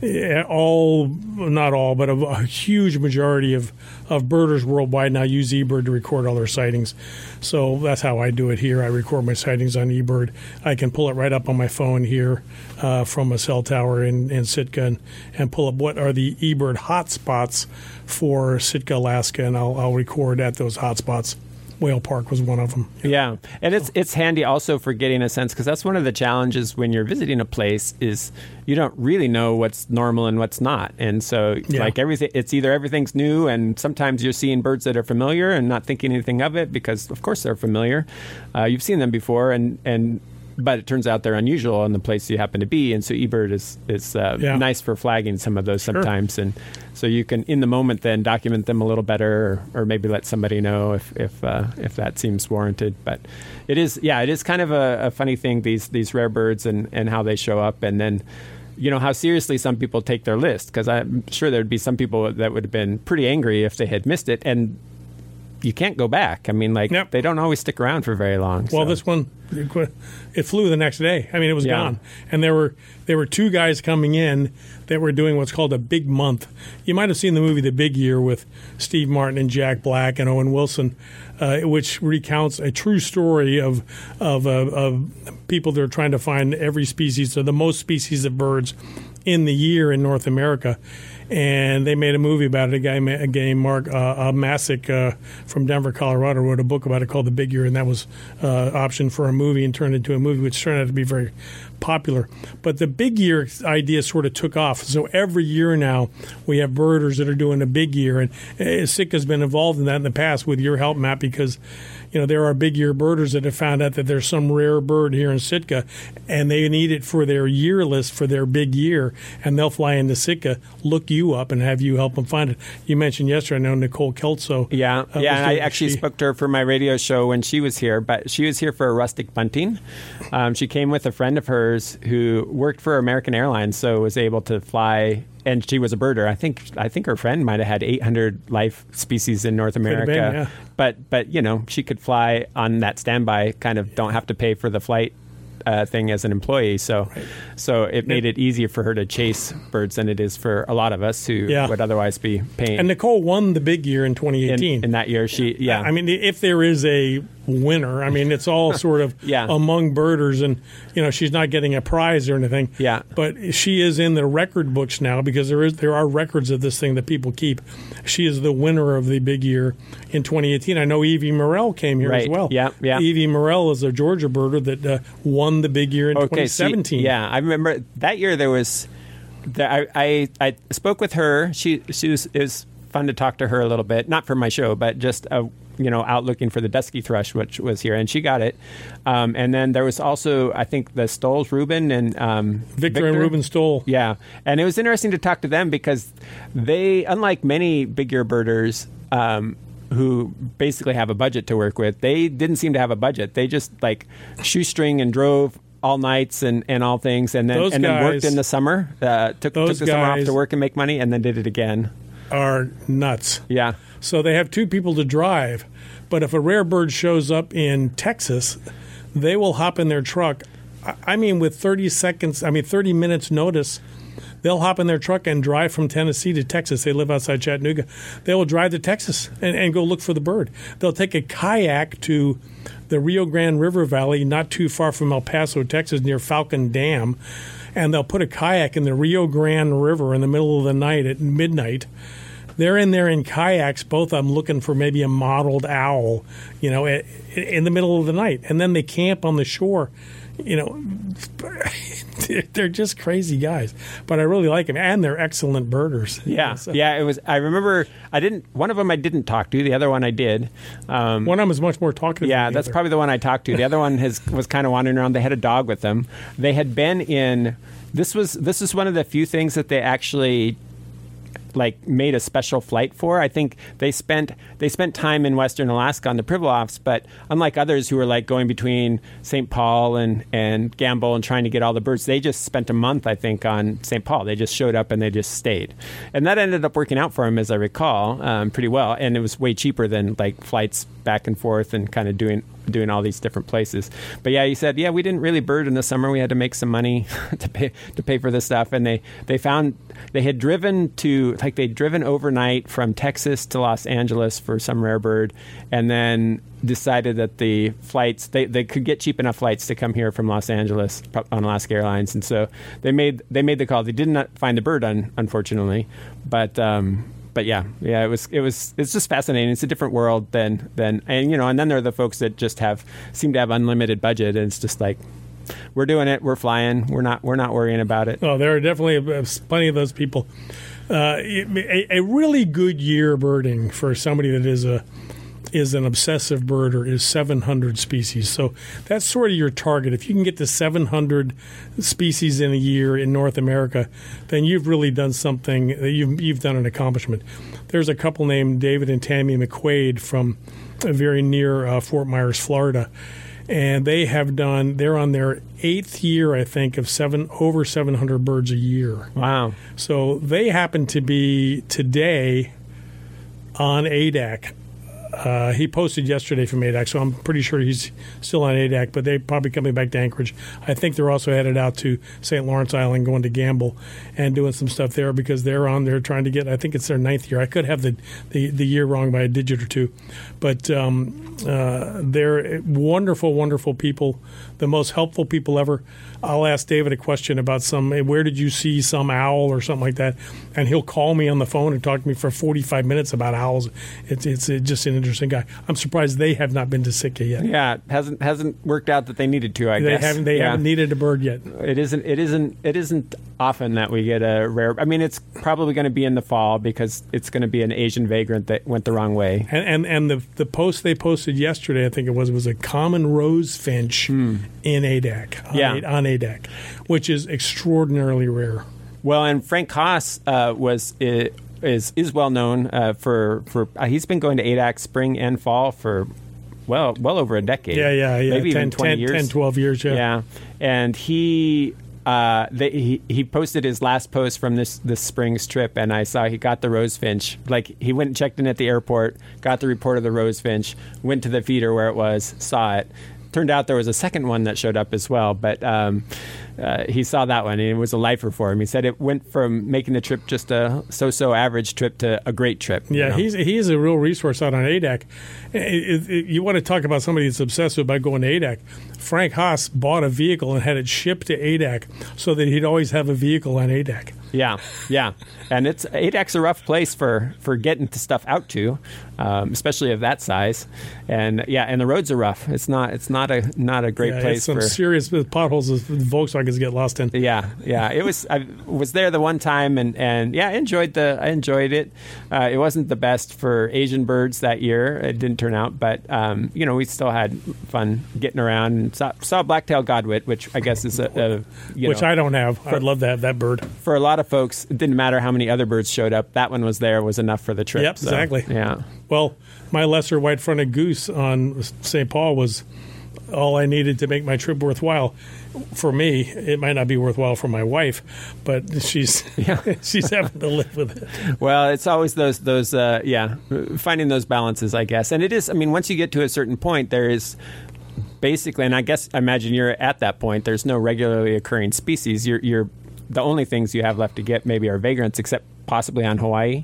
Speaker 2: all, not all, but a, a huge majority of, of birders worldwide now use eBird to record all their sightings. So that's how I do it here. I record my sightings on eBird. I can pull it right up on my phone here uh, from a cell tower in, in Sitka and, and pull up what are the eBird hotspots for Sitka, Alaska, and I'll, I'll record at those hotspots. Whale Park was one of them.
Speaker 1: Yeah, and it's it's handy also for getting a sense, because that's one of the challenges when you're visiting a place is you don't really know what's normal and what's not. And so yeah. like everything, it's either everything's new, and sometimes you're seeing birds that are familiar and not thinking anything of it because, of course, they're familiar. Uh, you've seen them before, and and but it turns out they're unusual in the place you happen to be. And so eBird is, is uh, yeah. nice for flagging some of those sometimes. Sure. And so you can, in the moment, then document them a little better, or, or maybe let somebody know if if, uh, if that seems warranted. But it is, yeah, it is kind of a, a funny thing, these these rare birds and, and how they show up. And then, you know, how seriously some people take their list. Because I'm sure there'd be some people that would have been pretty angry if they had missed it. And you can't go back. I mean, like, yep. they don't always stick around for very long.
Speaker 2: Well,
Speaker 1: so.
Speaker 2: this one, it flew the next day. I mean, it was
Speaker 1: yeah.
Speaker 2: gone. And there were there were two guys coming in that were doing what's called a big month. You might have seen the movie The Big Year with Steve Martin and Jack Black and Owen Wilson, uh, which recounts a true story of of, uh, of people that are trying to find every species, or the most species of birds in the year in North America. And they made a movie about it. A guy, a guy Mark uh, Masick uh, from Denver, Colorado, wrote a book about it called The Big Year, and that was uh, optioned for a movie and turned into a movie, which turned out to be very popular. But the Big Year idea sort of took off. So every year now we have birders that are doing a Big Year, and uh, Sitka's been involved in that in the past with your help, Matt, because you know, there are big year birders that have found out that there's some rare bird here in Sitka, and they need it for their year list for their big year, and they'll fly into Sitka, look you up, and have you help them find it. You mentioned yesterday, I know Nicole Kelso.
Speaker 1: Yeah, uh, yeah, and I actually
Speaker 2: she,
Speaker 1: spoke to her for my radio show when she was here, but she was here for a rustic bunting. Um, she came with a friend of hers hers who worked for American Airlines, so was able to fly. And she was a birder. I think I think her friend might have had eight hundred life species in North America.
Speaker 2: Been, yeah.
Speaker 1: But but you know, she could fly on that standby. Kind of don't have to pay for the flight uh, thing as an employee. So
Speaker 2: right.
Speaker 1: so it made it easier for her to chase birds than it is for a lot of us who
Speaker 2: yeah.
Speaker 1: would otherwise be paying.
Speaker 2: And Nicole won the big year in twenty eighteen.
Speaker 1: In, in that year, she yeah.
Speaker 2: I mean, if there is a winner, I mean, it's all sort of
Speaker 1: yeah.
Speaker 2: among birders, and you know, she's not getting a prize or anything.
Speaker 1: Yeah.
Speaker 2: But she is in the record books now because there is there are records of this thing that people keep. She is the winner of the big year in twenty eighteen. I know Evie Morrell came here
Speaker 1: right.
Speaker 2: as well.
Speaker 1: Yeah, yeah.
Speaker 2: Evie Morrell is a Georgia birder that uh, won the big year in
Speaker 1: okay,
Speaker 2: twenty seventeen.
Speaker 1: See, yeah, I remember that year there was. There, I, I I spoke with her. She she was it was fun to talk to her a little bit, not for my show, but just a. you know, out looking for the dusky thrush, which was here, and she got it. Um, and then there was also, I think, the Stolls, Ruben and um,
Speaker 2: Victor, Victor and Ruben Stoll.
Speaker 1: Yeah, and it was interesting to talk to them because they, unlike many big ear birders um, who basically have a budget to work with, they didn't seem to have a budget. They just like shoestring and drove all nights and, and all things, and then
Speaker 2: those
Speaker 1: and then
Speaker 2: guys,
Speaker 1: worked in the summer. Uh, took, took the summer off to work and make money, and then did it again.
Speaker 2: Are nuts.
Speaker 1: Yeah.
Speaker 2: So they have two people to drive, but if a rare bird shows up in Texas, they will hop in their truck. I mean, with thirty seconds, I mean, thirty minutes notice, they'll hop in their truck and drive from Tennessee to Texas. They live outside Chattanooga. They will drive to Texas and, and go look for the bird. They'll take a kayak to the Rio Grande River Valley, not too far from El Paso, Texas, near Falcon Dam, and they'll put a kayak in the Rio Grande River in the middle of the night at midnight. They're in there in kayaks, both of them looking for maybe a mottled owl, you know, in the middle of the night. And then they camp on the shore. You know, they're just crazy guys. But I really like them, and they're excellent birders.
Speaker 1: Yeah,
Speaker 2: so.
Speaker 1: yeah. It was. I remember. I didn't. One of them I didn't talk to. The other one I did. Um,
Speaker 2: one of them is much more talkative.
Speaker 1: Yeah,
Speaker 2: than the
Speaker 1: that's
Speaker 2: other.
Speaker 1: probably the one I talked to. The other one has was kind of wandering around. They had a dog with them. They had been in. This was. This is one of the few things that they actually. Like made a special flight for. I think they spent they spent time in Western Alaska on the Pribilofs, but unlike others who were like going between Saint Paul and, and Gamble and trying to get all the birds, they just spent a month, I think, on Saint Paul. They just showed up and they just stayed, and that ended up working out for them, as I recall, um, pretty well. And it was way cheaper than like flights back and forth and kind of doing doing all these different places. But yeah, he said, yeah, we didn't really bird in the summer. We had to make some money to pay to pay for this stuff, and they they found they had driven to like they'd driven overnight from Texas to Los Angeles for some rare bird, and then decided that the flights they, they could get cheap enough flights to come here from Los Angeles on Alaska Airlines, and so they made they made the call. They did not find the bird, un, unfortunately, but. Um, But yeah, yeah, it was it was it's just fascinating. It's a different world than than and you know, and then there are the folks that just have seem to have unlimited budget, and it's just like we're doing it, we're flying, we're not we're not worrying about it.
Speaker 2: Oh, there are definitely plenty of those people. Uh, a, a really good year birding for somebody that is a is an obsessive birder is seven hundred species. So that's sort of your target. If you can get to seven hundred species in a year in North America, then you've really done something. You've, you've done an accomplishment. There's a couple named David and Tammy McQuaid from very near uh, Fort Myers, Florida, and they have done. They're on their eighth year, I think, of seven over seven hundred birds a year.
Speaker 1: Wow!
Speaker 2: So they happen to be today on A D A C. Uh, he posted yesterday from A D A C, so I'm pretty sure he's still on A D A C, but they're probably coming back to Anchorage. I think they're also headed out to Saint Lawrence Island, going to Gamble and doing some stuff there because they're on there trying to get, I think it's their ninth year. I could have the, the, the year wrong by a digit or two. But um, uh, they're wonderful, wonderful people, the most helpful people ever. I'll ask David a question about some, where did you see some owl or something like that? And he'll call me on the phone and talk to me for forty-five minutes about owls. It's it's just an interesting guy. I'm surprised they have not been to Sitka yet.
Speaker 1: Yeah, it hasn't hasn't worked out that they needed to. I
Speaker 2: they
Speaker 1: guess
Speaker 2: haven't they
Speaker 1: yeah.
Speaker 2: haven't needed a bird yet.
Speaker 1: It isn't it isn't it isn't often that we get a rare. I mean, it's probably going to be in the fall because it's going to be an Asian vagrant that went the wrong way.
Speaker 2: And and, and the the post they posted yesterday, I think it was, was a common rose finch hmm. in A D A C. On
Speaker 1: yeah.
Speaker 2: A, on A D A C, which is extraordinarily rare.
Speaker 1: Well, and Frank Haas uh, was uh, is is well known uh, for for uh, he's been going to A D A C spring and fall for well well over a decade.
Speaker 2: Yeah, yeah, yeah.
Speaker 1: Maybe
Speaker 2: ten,
Speaker 1: even twenty
Speaker 2: ten,
Speaker 1: years.
Speaker 2: ten, twelve years, yeah.
Speaker 1: Yeah. And he... Uh, they, he he posted his last post from this this spring's trip, and I saw he got the rosefinch. Like, he went and checked in at the airport, got the report of the rosefinch, went to the feeder where it was, saw it. Turned out there was a second one that showed up as well, but um, uh, he saw that one, and it was a lifer for him. He said it went from making the trip just a so-so average trip to a great trip.
Speaker 2: Yeah,
Speaker 1: you know?
Speaker 2: he's he's a real resource out on A D A C. It, it, it, you want to talk about somebody that's obsessive about going to A D A C. Frank Haas bought a vehicle and had it shipped to A D A C so that he'd always have a vehicle on A D A C.
Speaker 1: Yeah, yeah, and it's A D A C's a rough place for, for getting the stuff out to, um, especially of that size, and yeah, and the roads are rough. It's not it's not a not a great
Speaker 2: yeah,
Speaker 1: place
Speaker 2: it's some
Speaker 1: for
Speaker 2: serious potholes that Volkswagens get lost in.
Speaker 1: Yeah, yeah, it was. I was there the one time, and, and yeah, I enjoyed the I enjoyed it. Uh, it wasn't the best for Asian birds that year. It didn't turn out, but um, you know, we still had fun getting around and saw, saw black-tailed godwit, which I guess is a, a you
Speaker 2: which
Speaker 1: know,
Speaker 2: I don't have.
Speaker 1: for,
Speaker 2: I'd love to have that bird.
Speaker 1: For a lot of folks, it didn't matter how many other birds showed up. That one was there, was enough for the trip.
Speaker 2: Yep,
Speaker 1: so,
Speaker 2: exactly.
Speaker 1: Yeah.
Speaker 2: Well, my lesser white-fronted goose on Saint Paul was all I needed to make my trip worthwhile. For me, it might not be worthwhile for my wife, but she's
Speaker 1: yeah.
Speaker 2: she's having to live with it.
Speaker 1: Well, it's always those those uh, yeah, finding those balances, I guess. And it is. I mean, once you get to a certain point, there is basically, and I guess I imagine you're at that point. There's no regularly occurring species. You're you're the only things you have left to get maybe are vagrants, except possibly on Hawaii.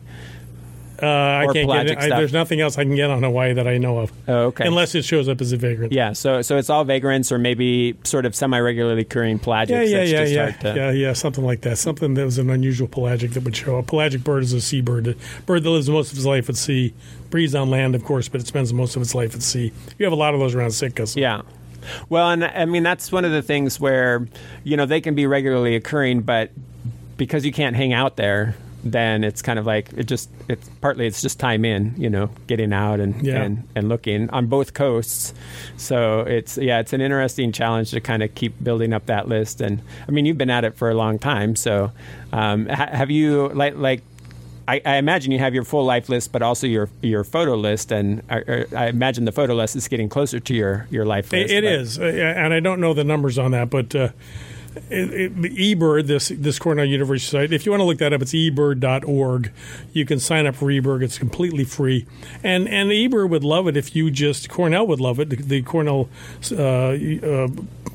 Speaker 2: Uh, I
Speaker 1: Or
Speaker 2: can't get
Speaker 1: pelagic
Speaker 2: it. I,
Speaker 1: stuff.
Speaker 2: there's nothing else I can get on Hawaii that I know of.
Speaker 1: Oh, okay.
Speaker 2: Unless it shows up as a vagrant.
Speaker 1: Yeah, so so it's all vagrants or maybe sort of semi-regularly occurring pelagics.
Speaker 2: Yeah, yeah,
Speaker 1: that's
Speaker 2: yeah,
Speaker 1: just
Speaker 2: yeah,
Speaker 1: hard to-
Speaker 2: yeah, yeah, something like that. Something that was an unusual pelagic that would show up. Pelagic bird is a seabird, a bird that lives most of its life at sea, breeds on land, of course, but it spends most of its life at sea. You have a lot of those around Sitka. So.
Speaker 1: Yeah. Well, and I mean, that's one of the things where, you know, they can be regularly occurring, but because you can't hang out there, then it's kind of like it just it's partly it's just time in, you know, getting out and,
Speaker 2: Yeah.
Speaker 1: and, and looking on both coasts. So it's yeah, it's an interesting challenge to kind of keep building up that list. And I mean, you've been at it for a long time. So um, ha- have you like like I, I imagine you have your full life list, but also your your photo list, and I, I imagine the photo list is getting closer to your, your life list.
Speaker 2: It, it
Speaker 1: but-
Speaker 2: is, uh, and I don't know the numbers on that, but uh, it, it, the eBird, this this Cornell University site, if you want to look that up, it's e bird dot org. You can sign up for eBird. It's completely free. And and eBird would love it if you just, Cornell would love it, the, the Cornell uh, uh,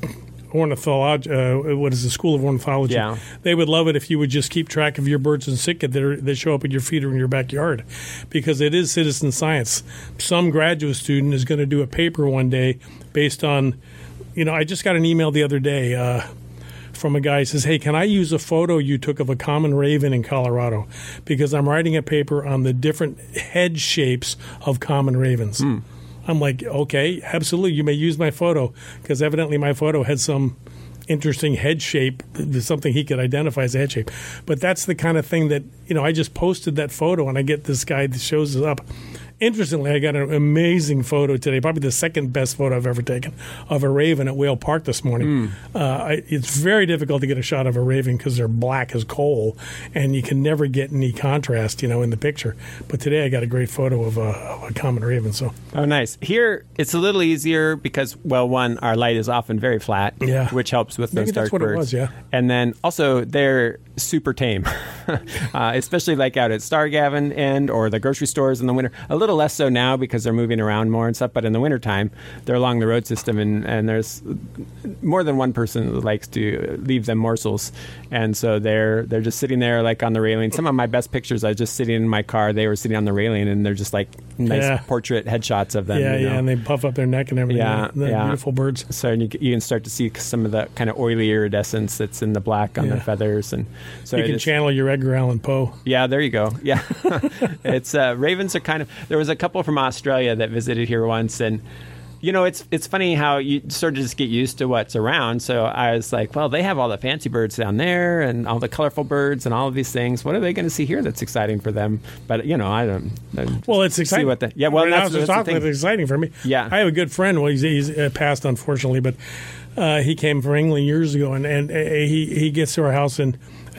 Speaker 2: ornithology, uh, what is the School of Ornithology?
Speaker 1: Yeah.
Speaker 2: They would love it if you would just keep track of your birds in Sitka that, are, that show up in your feeder in your backyard, because it is citizen science. Some graduate student is going to do a paper one day based on, you know, I just got an email the other day uh, from a guy who says, hey, can I use a photo you took of a common raven in Colorado? Because I'm writing a paper on the different head shapes of common ravens.
Speaker 1: Mm.
Speaker 2: I'm like, okay, absolutely. You may use my photo, because evidently my photo had some interesting head shape, something he could identify as a head shape. But that's the kind of thing that, you know, I just posted that photo and I get this guy that shows it up. Interestingly, I got an amazing photo today, probably the second best photo I've ever taken, of a raven at Whale Park this morning.
Speaker 1: Mm.
Speaker 2: Uh, I, it's very difficult to get a shot of a raven because they're black as coal, and you can never get any contrast, you know, in the picture. But today I got a great photo of a, of a common raven. So,
Speaker 1: Oh, nice. Here, it's a little easier because, well, one, our light is often very flat,
Speaker 2: Yeah.
Speaker 1: which helps with
Speaker 2: Maybe
Speaker 1: those dark
Speaker 2: that's what it
Speaker 1: birds.
Speaker 2: was, yeah.
Speaker 1: And then also, they're super tame, uh, especially like out at Stargavin and or the grocery stores in the winter. A little less so now because they're moving around more and stuff, but in the wintertime, they're along the road system, and, and there's more than one person that likes to leave them morsels. And so they're they're just sitting there like on the railing. Some of my best pictures, I was just sitting in my car. They were sitting on the railing, and they're just like nice
Speaker 2: Yeah.
Speaker 1: portrait headshots of them.
Speaker 2: yeah,
Speaker 1: you know?
Speaker 2: yeah, and they puff up their neck and everything.
Speaker 1: Yeah,
Speaker 2: They're
Speaker 1: yeah.
Speaker 2: beautiful birds.
Speaker 1: So you, you can start to see some of the kind of oily iridescence that's in the black on
Speaker 2: Yeah.
Speaker 1: their feathers, and so
Speaker 2: You
Speaker 1: it
Speaker 2: can
Speaker 1: is-
Speaker 2: channel your Edgar Allan Poe.
Speaker 1: yeah, there you go. Yeah, it's uh, ravens are kind of. There was a couple from Australia that visited here once, and you know, it's it's funny how you sort of just get used to what's around. So I was like, well, they have all the fancy birds down there, and all the colorful birds, and all of these things. What are they going to see here that's exciting for them? But you know, I don't. I
Speaker 2: Well, it's exciting.
Speaker 1: See what the, yeah, well,
Speaker 2: I mean,
Speaker 1: that's,
Speaker 2: I was just
Speaker 1: that's the
Speaker 2: talking.
Speaker 1: thing.
Speaker 2: It's exciting for me.
Speaker 1: Yeah.
Speaker 2: I have a good friend. Well, he's, he's uh, passed, unfortunately, but uh, he came from England years ago, and, and uh, he he gets to our house, and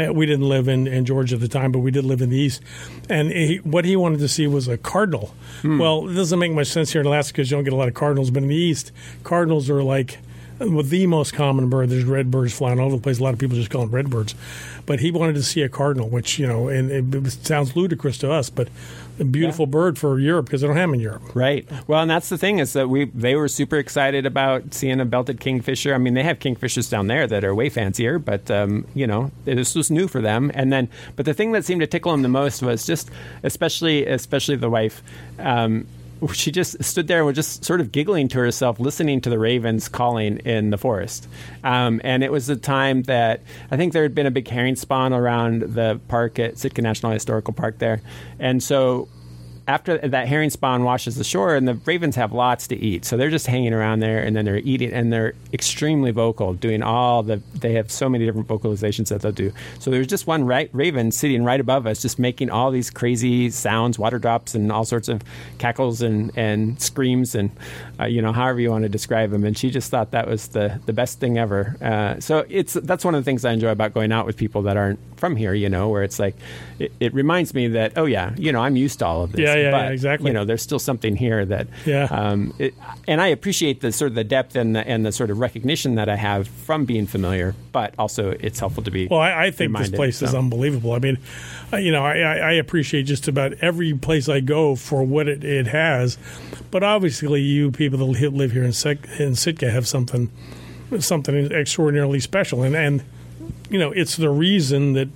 Speaker 2: Uh, we didn't live in, in Georgia at the time, but we did live in the East. And he, what he wanted to see was a cardinal. Hmm. Well, it doesn't make much sense here in Alaska because you don't get a lot of cardinals. But in the East, cardinals are like well, the most common bird. There's red birds flying all over the place. A lot of people just call them red birds. But he wanted to see a cardinal, which, you know, and it, it sounds ludicrous to us, but a beautiful yeah. bird for Europe because they don't have them in Europe.
Speaker 1: Right. Well, and that's the thing is that we they were super excited about seeing a belted kingfisher. I mean, they have kingfishers down there that are way fancier, but, um, you know, this was new for them. And then, but the thing that seemed to tickle them the most was just, especially, especially the wife, um, she just stood there and was just sort of giggling to herself, listening to the ravens calling in the forest. Um, and it was a time that I think there had been a big herring spawn around the park at Sitka National Historical Park there. And so after that herring spawn washes the shore, and the ravens have lots to eat, so they're just hanging around there, and then they're eating, and they're extremely vocal, doing all the. They have so many different vocalizations that they'll do. So there's just one right, raven sitting right above us, just making all these crazy sounds, water drops, and all sorts of cackles and and screams, and uh, you know, however you want to describe them. And she just thought that was the the best thing ever. Uh, so it's that's one of the things I enjoy about going out with people that aren't from here. You know, where it's like it, it reminds me that oh yeah, you know, I'm used to all of this.
Speaker 2: Yeah, yeah,
Speaker 1: but,
Speaker 2: yeah, exactly.
Speaker 1: You know, there's still something here that,
Speaker 2: yeah.
Speaker 1: Um, it, and I appreciate the sort of the depth and the, and the sort of recognition that I have from being familiar. But also, it's helpful to be.
Speaker 2: Well, I, I think
Speaker 1: reminded,
Speaker 2: this place
Speaker 1: so.
Speaker 2: is unbelievable. I mean, you know, I, I appreciate just about every place I go for what it, it has. But obviously, you people that live here in, Sek, in Sitka have something, something extraordinarily special, and and you know, it's the reason that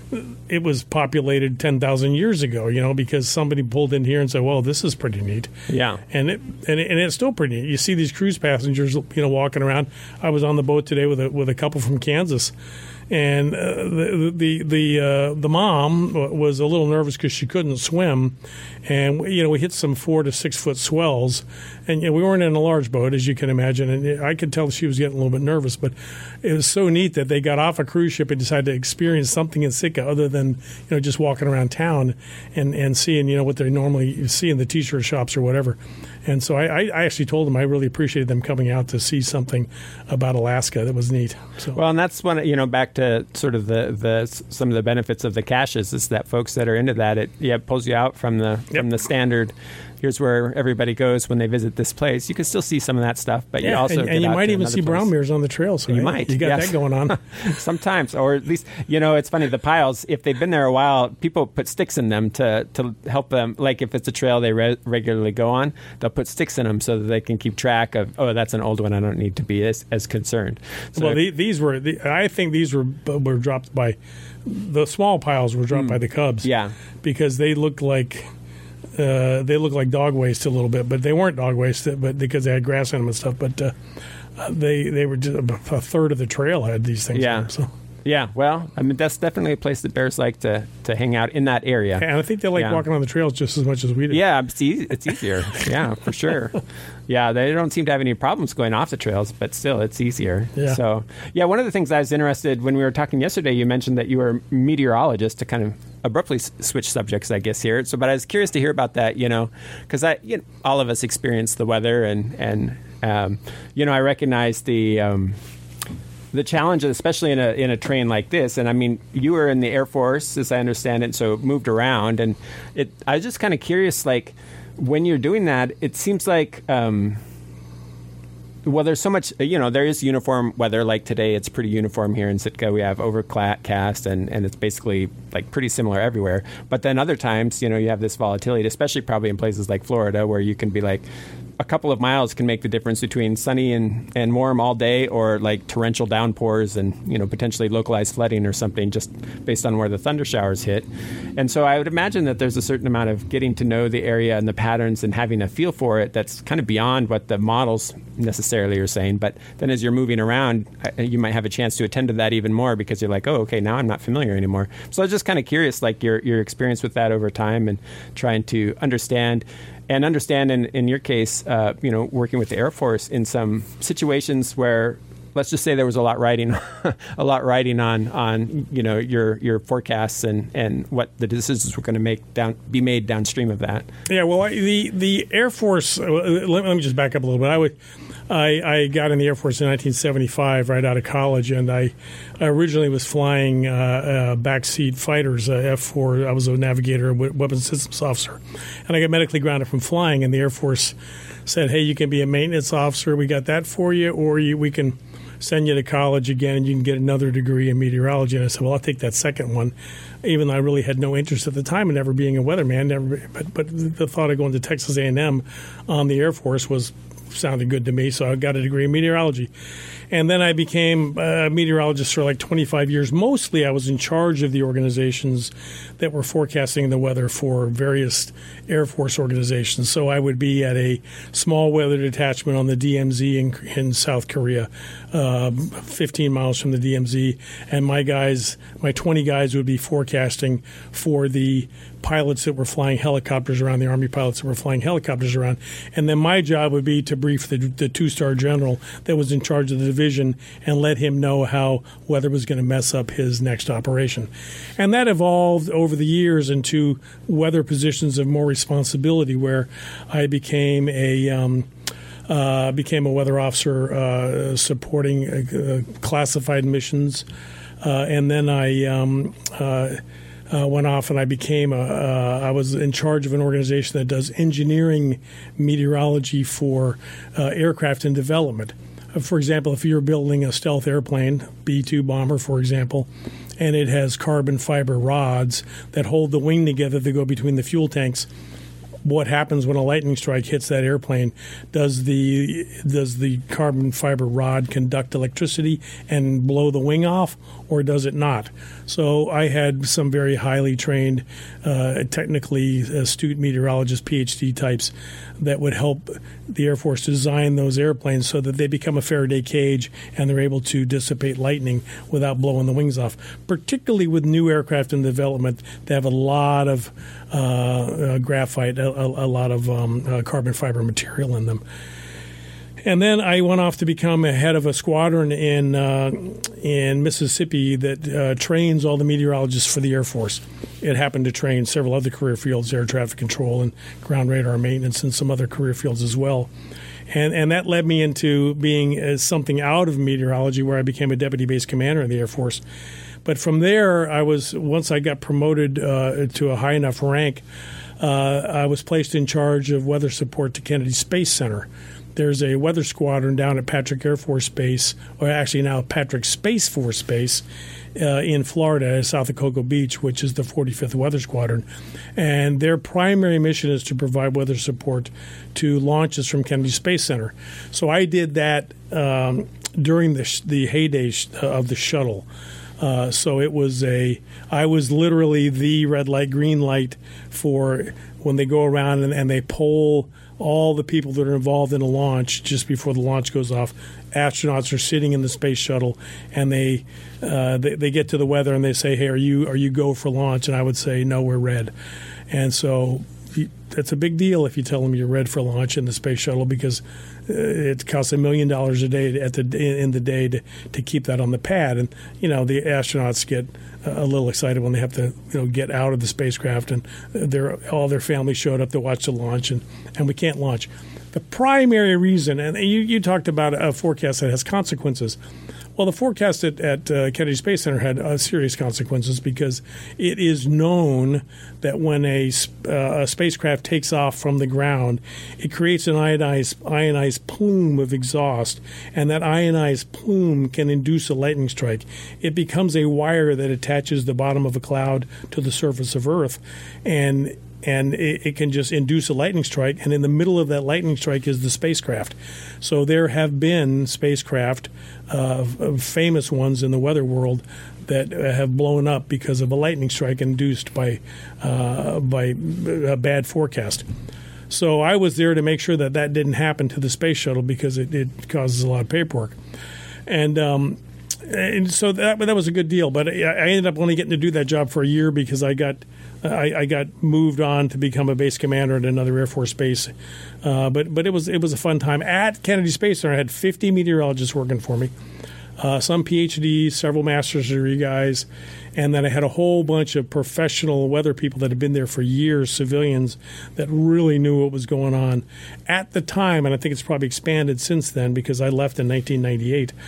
Speaker 2: it was populated ten thousand years ago, you know, because somebody pulled in here and said, well, this is pretty neat.
Speaker 1: Yeah.
Speaker 2: And it and, it, and it's still pretty neat. You see these cruise passengers, you know, walking around. I was on the boat today with a, with a couple from Kansas. And uh, the the the, uh, the mom was a little nervous because she couldn't swim, and you know we hit some four to six foot swells, and you know, we weren't in a large boat as you can imagine, and I could tell she was getting a little bit nervous. But it was so neat that they got off a cruise ship and decided to experience something in Sitka other than you know just walking around town and, and seeing you know what they normally see in the t-shirt shops or whatever. And so I, I actually told them I really appreciated them coming out to see something about Alaska that was neat. So.
Speaker 1: Well, and that's one, you know, back to sort of the, the some of the benefits of the caches is that folks that are into that, it yeah pulls you out from the
Speaker 2: yep.
Speaker 1: from the standard. Here's where everybody goes when they visit this place. You can still see some of that stuff, but
Speaker 2: yeah,
Speaker 1: you also
Speaker 2: and, and you might even see
Speaker 1: place.
Speaker 2: brown bears on the trails. Right?
Speaker 1: You might.
Speaker 2: You got
Speaker 1: yes.
Speaker 2: that going on.
Speaker 1: Sometimes, or at least, you know, it's funny, the piles, if they've been there a while, people put sticks in them to, to help them. Like if it's a trail they re- regularly go on, they'll put sticks in them so that they can keep track of, oh, that's an old one. I don't need to be as, as concerned. So
Speaker 2: well,
Speaker 1: if,
Speaker 2: the, these were, the, I think these were were dropped by, the small piles were dropped mm, by the cubs.
Speaker 1: Yeah.
Speaker 2: Because they looked like, Uh, they look like dog waste a little bit, but they weren't dog waste, but because they had grass in them and stuff. But uh, they they were just a third of the trail had these things.
Speaker 1: Yeah.
Speaker 2: In them, so.
Speaker 1: Yeah. Well, I mean that's definitely a place that bears like to, to hang out in that area.
Speaker 2: And I think they like
Speaker 1: yeah.
Speaker 2: walking on the trails just as much as we do.
Speaker 1: Yeah, it's, easy, it's easier. Yeah, for sure. Yeah, they don't seem to have any problems going off the trails, but still, it's easier.
Speaker 2: Yeah.
Speaker 1: So, yeah, one of the things I was interested when we were talking yesterday, you mentioned that you were a meteorologist to kind of abruptly s- switch subjects, I guess, here. So, but I was curious to hear about that, you know, because I, you know, all of us experience the weather, and and um, you know, I recognize the. Um, The challenge, especially in a in a train like this, and I mean, you were in the Air Force, as I understand it, so moved around, and it. I was just kind of curious, like when you're doing that, it seems like, um, well, there's so much, you know, there is uniform weather. Like today, it's pretty uniform here in Sitka. We have overcast, and and it's basically like pretty similar everywhere. But then other times, you know, you have this volatility, especially probably in places like Florida, where you can be like. A couple of miles can make the difference between sunny and, and warm all day or like torrential downpours and, you know, potentially localized flooding or something just based on where the thunder showers hit. And so I would imagine that there's a certain amount of getting to know the area and the patterns and having a feel for it that's kind of beyond what the models necessarily are saying. But then as you're moving around, you might have a chance to attend to that even more because you're like, oh, okay, now I'm not familiar anymore. So I was just kind of curious, like your, your experience with that over time and trying to understand And understand, in, in your case, uh, you know, working with the Air Force in some situations where, let's just say there was a lot riding, a lot riding on, on you know, your your forecasts and, and what the decisions were going to make down be made downstream of that.
Speaker 2: Yeah, well, I, the the Air Force. Uh, let, let me just back up a little bit. I would. I, I got in the Air Force in nineteen seventy-five, right out of college, and I I originally was flying uh, uh, backseat fighters, uh, F four. I was a navigator, weapons systems officer, and I got medically grounded from flying. And the Air Force said, "Hey, you can be a maintenance officer. We got that for you, or you, we can send you to college again, and you can get another degree in meteorology." And I said, "Well, I'll take that second one," even though I really had no interest at the time in ever being a weatherman. Never, but, but the thought of going to Texas A and M on the Air Force was sounded good to me, so I got a degree in meteorology. And then I became a meteorologist for like twenty-five years. Mostly I was in charge of the organizations that were forecasting the weather for various Air Force organizations. So I would be at a small weather detachment on the D M Z in, in South Korea, uh, fifteen miles from the D M Z. And my guys, my twenty guys would be forecasting for the pilots that were flying helicopters around, the Army pilots that were flying helicopters around. And then my job would be to brief the, the two-star general that was in charge of the division and let him know how weather was going to mess up his next operation. And that evolved over the years into weather positions of more responsibility, where I became a um, uh, became a weather officer uh, supporting uh, classified missions. Uh, and then I um, uh, Uh, went off and I became a, uh, I was in charge of an organization that does engineering meteorology for uh, aircraft in development. Uh, for example, if you're building a stealth airplane, B two bomber, for example, and it has carbon fiber rods that hold the wing together that go between the fuel tanks, what happens when a lightning strike hits that airplane? Does the does the carbon fiber rod conduct electricity and blow the wing off, or does it not? So I had some very highly trained, uh, technically astute meteorologists, P H D types, that would help the Air Force design those airplanes so that they become a Faraday cage and they're able to dissipate lightning without blowing the wings off, particularly with new aircraft in development that have a lot of uh, uh, graphite, a, a lot of um, uh, carbon fiber material in them. And then I went off to become a head of a squadron in uh, in Mississippi that uh, trains all the meteorologists for the Air Force. It happened to train several other career fields, air traffic control and ground radar maintenance, and some other career fields as well. And and that led me into being uh, something out of meteorology, where I became a deputy base commander in the Air Force. But from there, I was once I got promoted uh, to a high enough rank, uh, I was placed in charge of weather support to Kennedy Space Center. There's a weather squadron down at Patrick Air Force Base, or actually now Patrick Space Force Base uh, in Florida, south of Cocoa Beach, which is the forty-fifth Weather Squadron. And their primary mission is to provide weather support to launches from Kennedy Space Center. So I did that um, during the, sh- the heyday sh- of the shuttle. Uh, so it was a, I was literally the red light, green light for when they go around and, and they poll all the people that are involved in a launch just before the launch goes off. Astronauts are sitting in the space shuttle, and they, uh, they they get to the weather and they say, "Hey, are you are you go for launch?" And I would say, "No, we're red." And so that's a big deal if you tell them you're red for launch in the space shuttle, because it costs a million dollars a day at the in the day to, to keep that on the pad. And you know the astronauts get a little excited when they have to you know get out of the spacecraft, and their all their family showed up to watch the launch, and, and we can't launch. The primary reason, and you, you talked about a forecast that has consequences. Well, the forecast at, at uh, Kennedy Space Center had uh, serious consequences, because it is known that when a, uh, a spacecraft takes off from the ground, it creates an ionized, ionized plume of exhaust, and that ionized plume can induce a lightning strike. It becomes a wire that attaches the bottom of a cloud to the surface of Earth, and and it, it can just induce a lightning strike, and in the middle of that lightning strike is the spacecraft. So there have been spacecraft, uh, famous ones in the weather world, that have blown up because of a lightning strike induced by uh, by a bad forecast. So I was there to make sure that that didn't happen to the space shuttle, because it, it causes a lot of paperwork. And um, and so that that was a good deal. But I ended up only getting to do that job for a year, because I got I, I got moved on to become a base commander at another Air Force base. Uh, but but it was it was a fun time at Kennedy Space Center. I had fifty meteorologists working for me, uh, some P H Ds, several master's degree guys, and then I had a whole bunch of professional weather people that had been there for years, civilians that really knew what was going on at the time. And I think it's probably expanded since then, because I left in nineteen ninety-eight.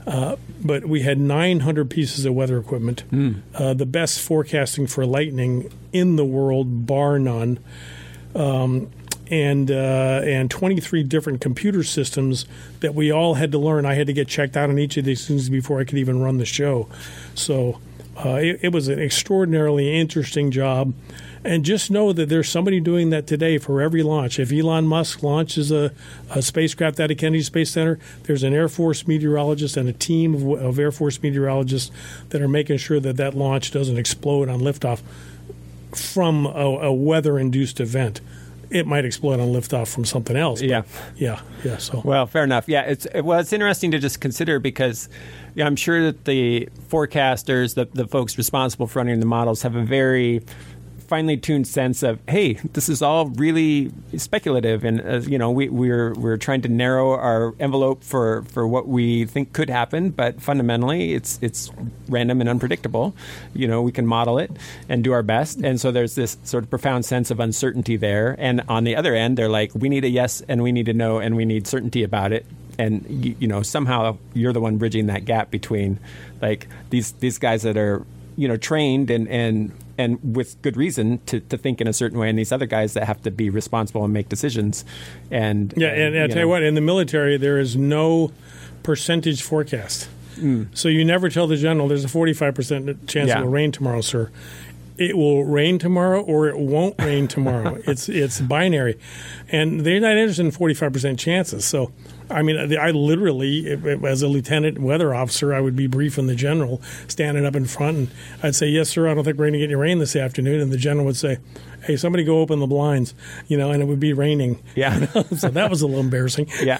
Speaker 2: Uh, but we had nine hundred pieces of weather equipment, mm. uh, the best forecasting for lightning in the world, bar none, um, and uh, and twenty-three different computer systems that we all had to learn. I had to get checked out on each of these things before I could even run the show. So uh, it, it was an extraordinarily interesting job. And just know that there's somebody doing that today for every launch. If Elon Musk launches a, a spacecraft out of Kennedy Space Center, there's an Air Force meteorologist and a team of, of Air Force meteorologists that are making sure that that launch doesn't explode on liftoff from a, a weather-induced event. It might explode on liftoff from something else.
Speaker 1: Yeah.
Speaker 2: Yeah. Yeah. So.
Speaker 1: Well, fair enough. Yeah. It's well, it's interesting to just consider because yeah, I'm sure that the forecasters, the, the folks responsible for running the models have a very finely tuned sense of, hey, this is all really speculative, and uh, you know, we, we're we're trying to narrow our envelope for, for what we think could happen, but fundamentally, it's it's random and unpredictable. You know, we can model it and do our best, and so there's this sort of profound sense of uncertainty there. And on the other end, they're like, we need a yes, and we need to know, and we need certainty about it. And you, you know, somehow you're the one bridging that gap between, like these these guys that are, you know, trained and and. and with good reason to, to think in a certain way, and these other guys that have to be responsible and make decisions. And
Speaker 2: yeah, and, and I'll
Speaker 1: you
Speaker 2: tell you what, in the military, there is no percentage forecast. Mm. So you never tell the general, there's a forty-five percent chance yeah. it will rain tomorrow, sir. It will rain tomorrow or it won't rain tomorrow. it's it's binary. And they're not interested in forty-five percent chances. So, I mean, I literally, as a lieutenant weather officer, I would be briefing the general, standing up in front, and I'd say, yes, sir, I don't think we're going to get any rain this afternoon. And the general would say, hey, somebody go open the blinds, you know, and it would be raining.
Speaker 1: Yeah.
Speaker 2: So that was a little embarrassing.
Speaker 1: Yeah.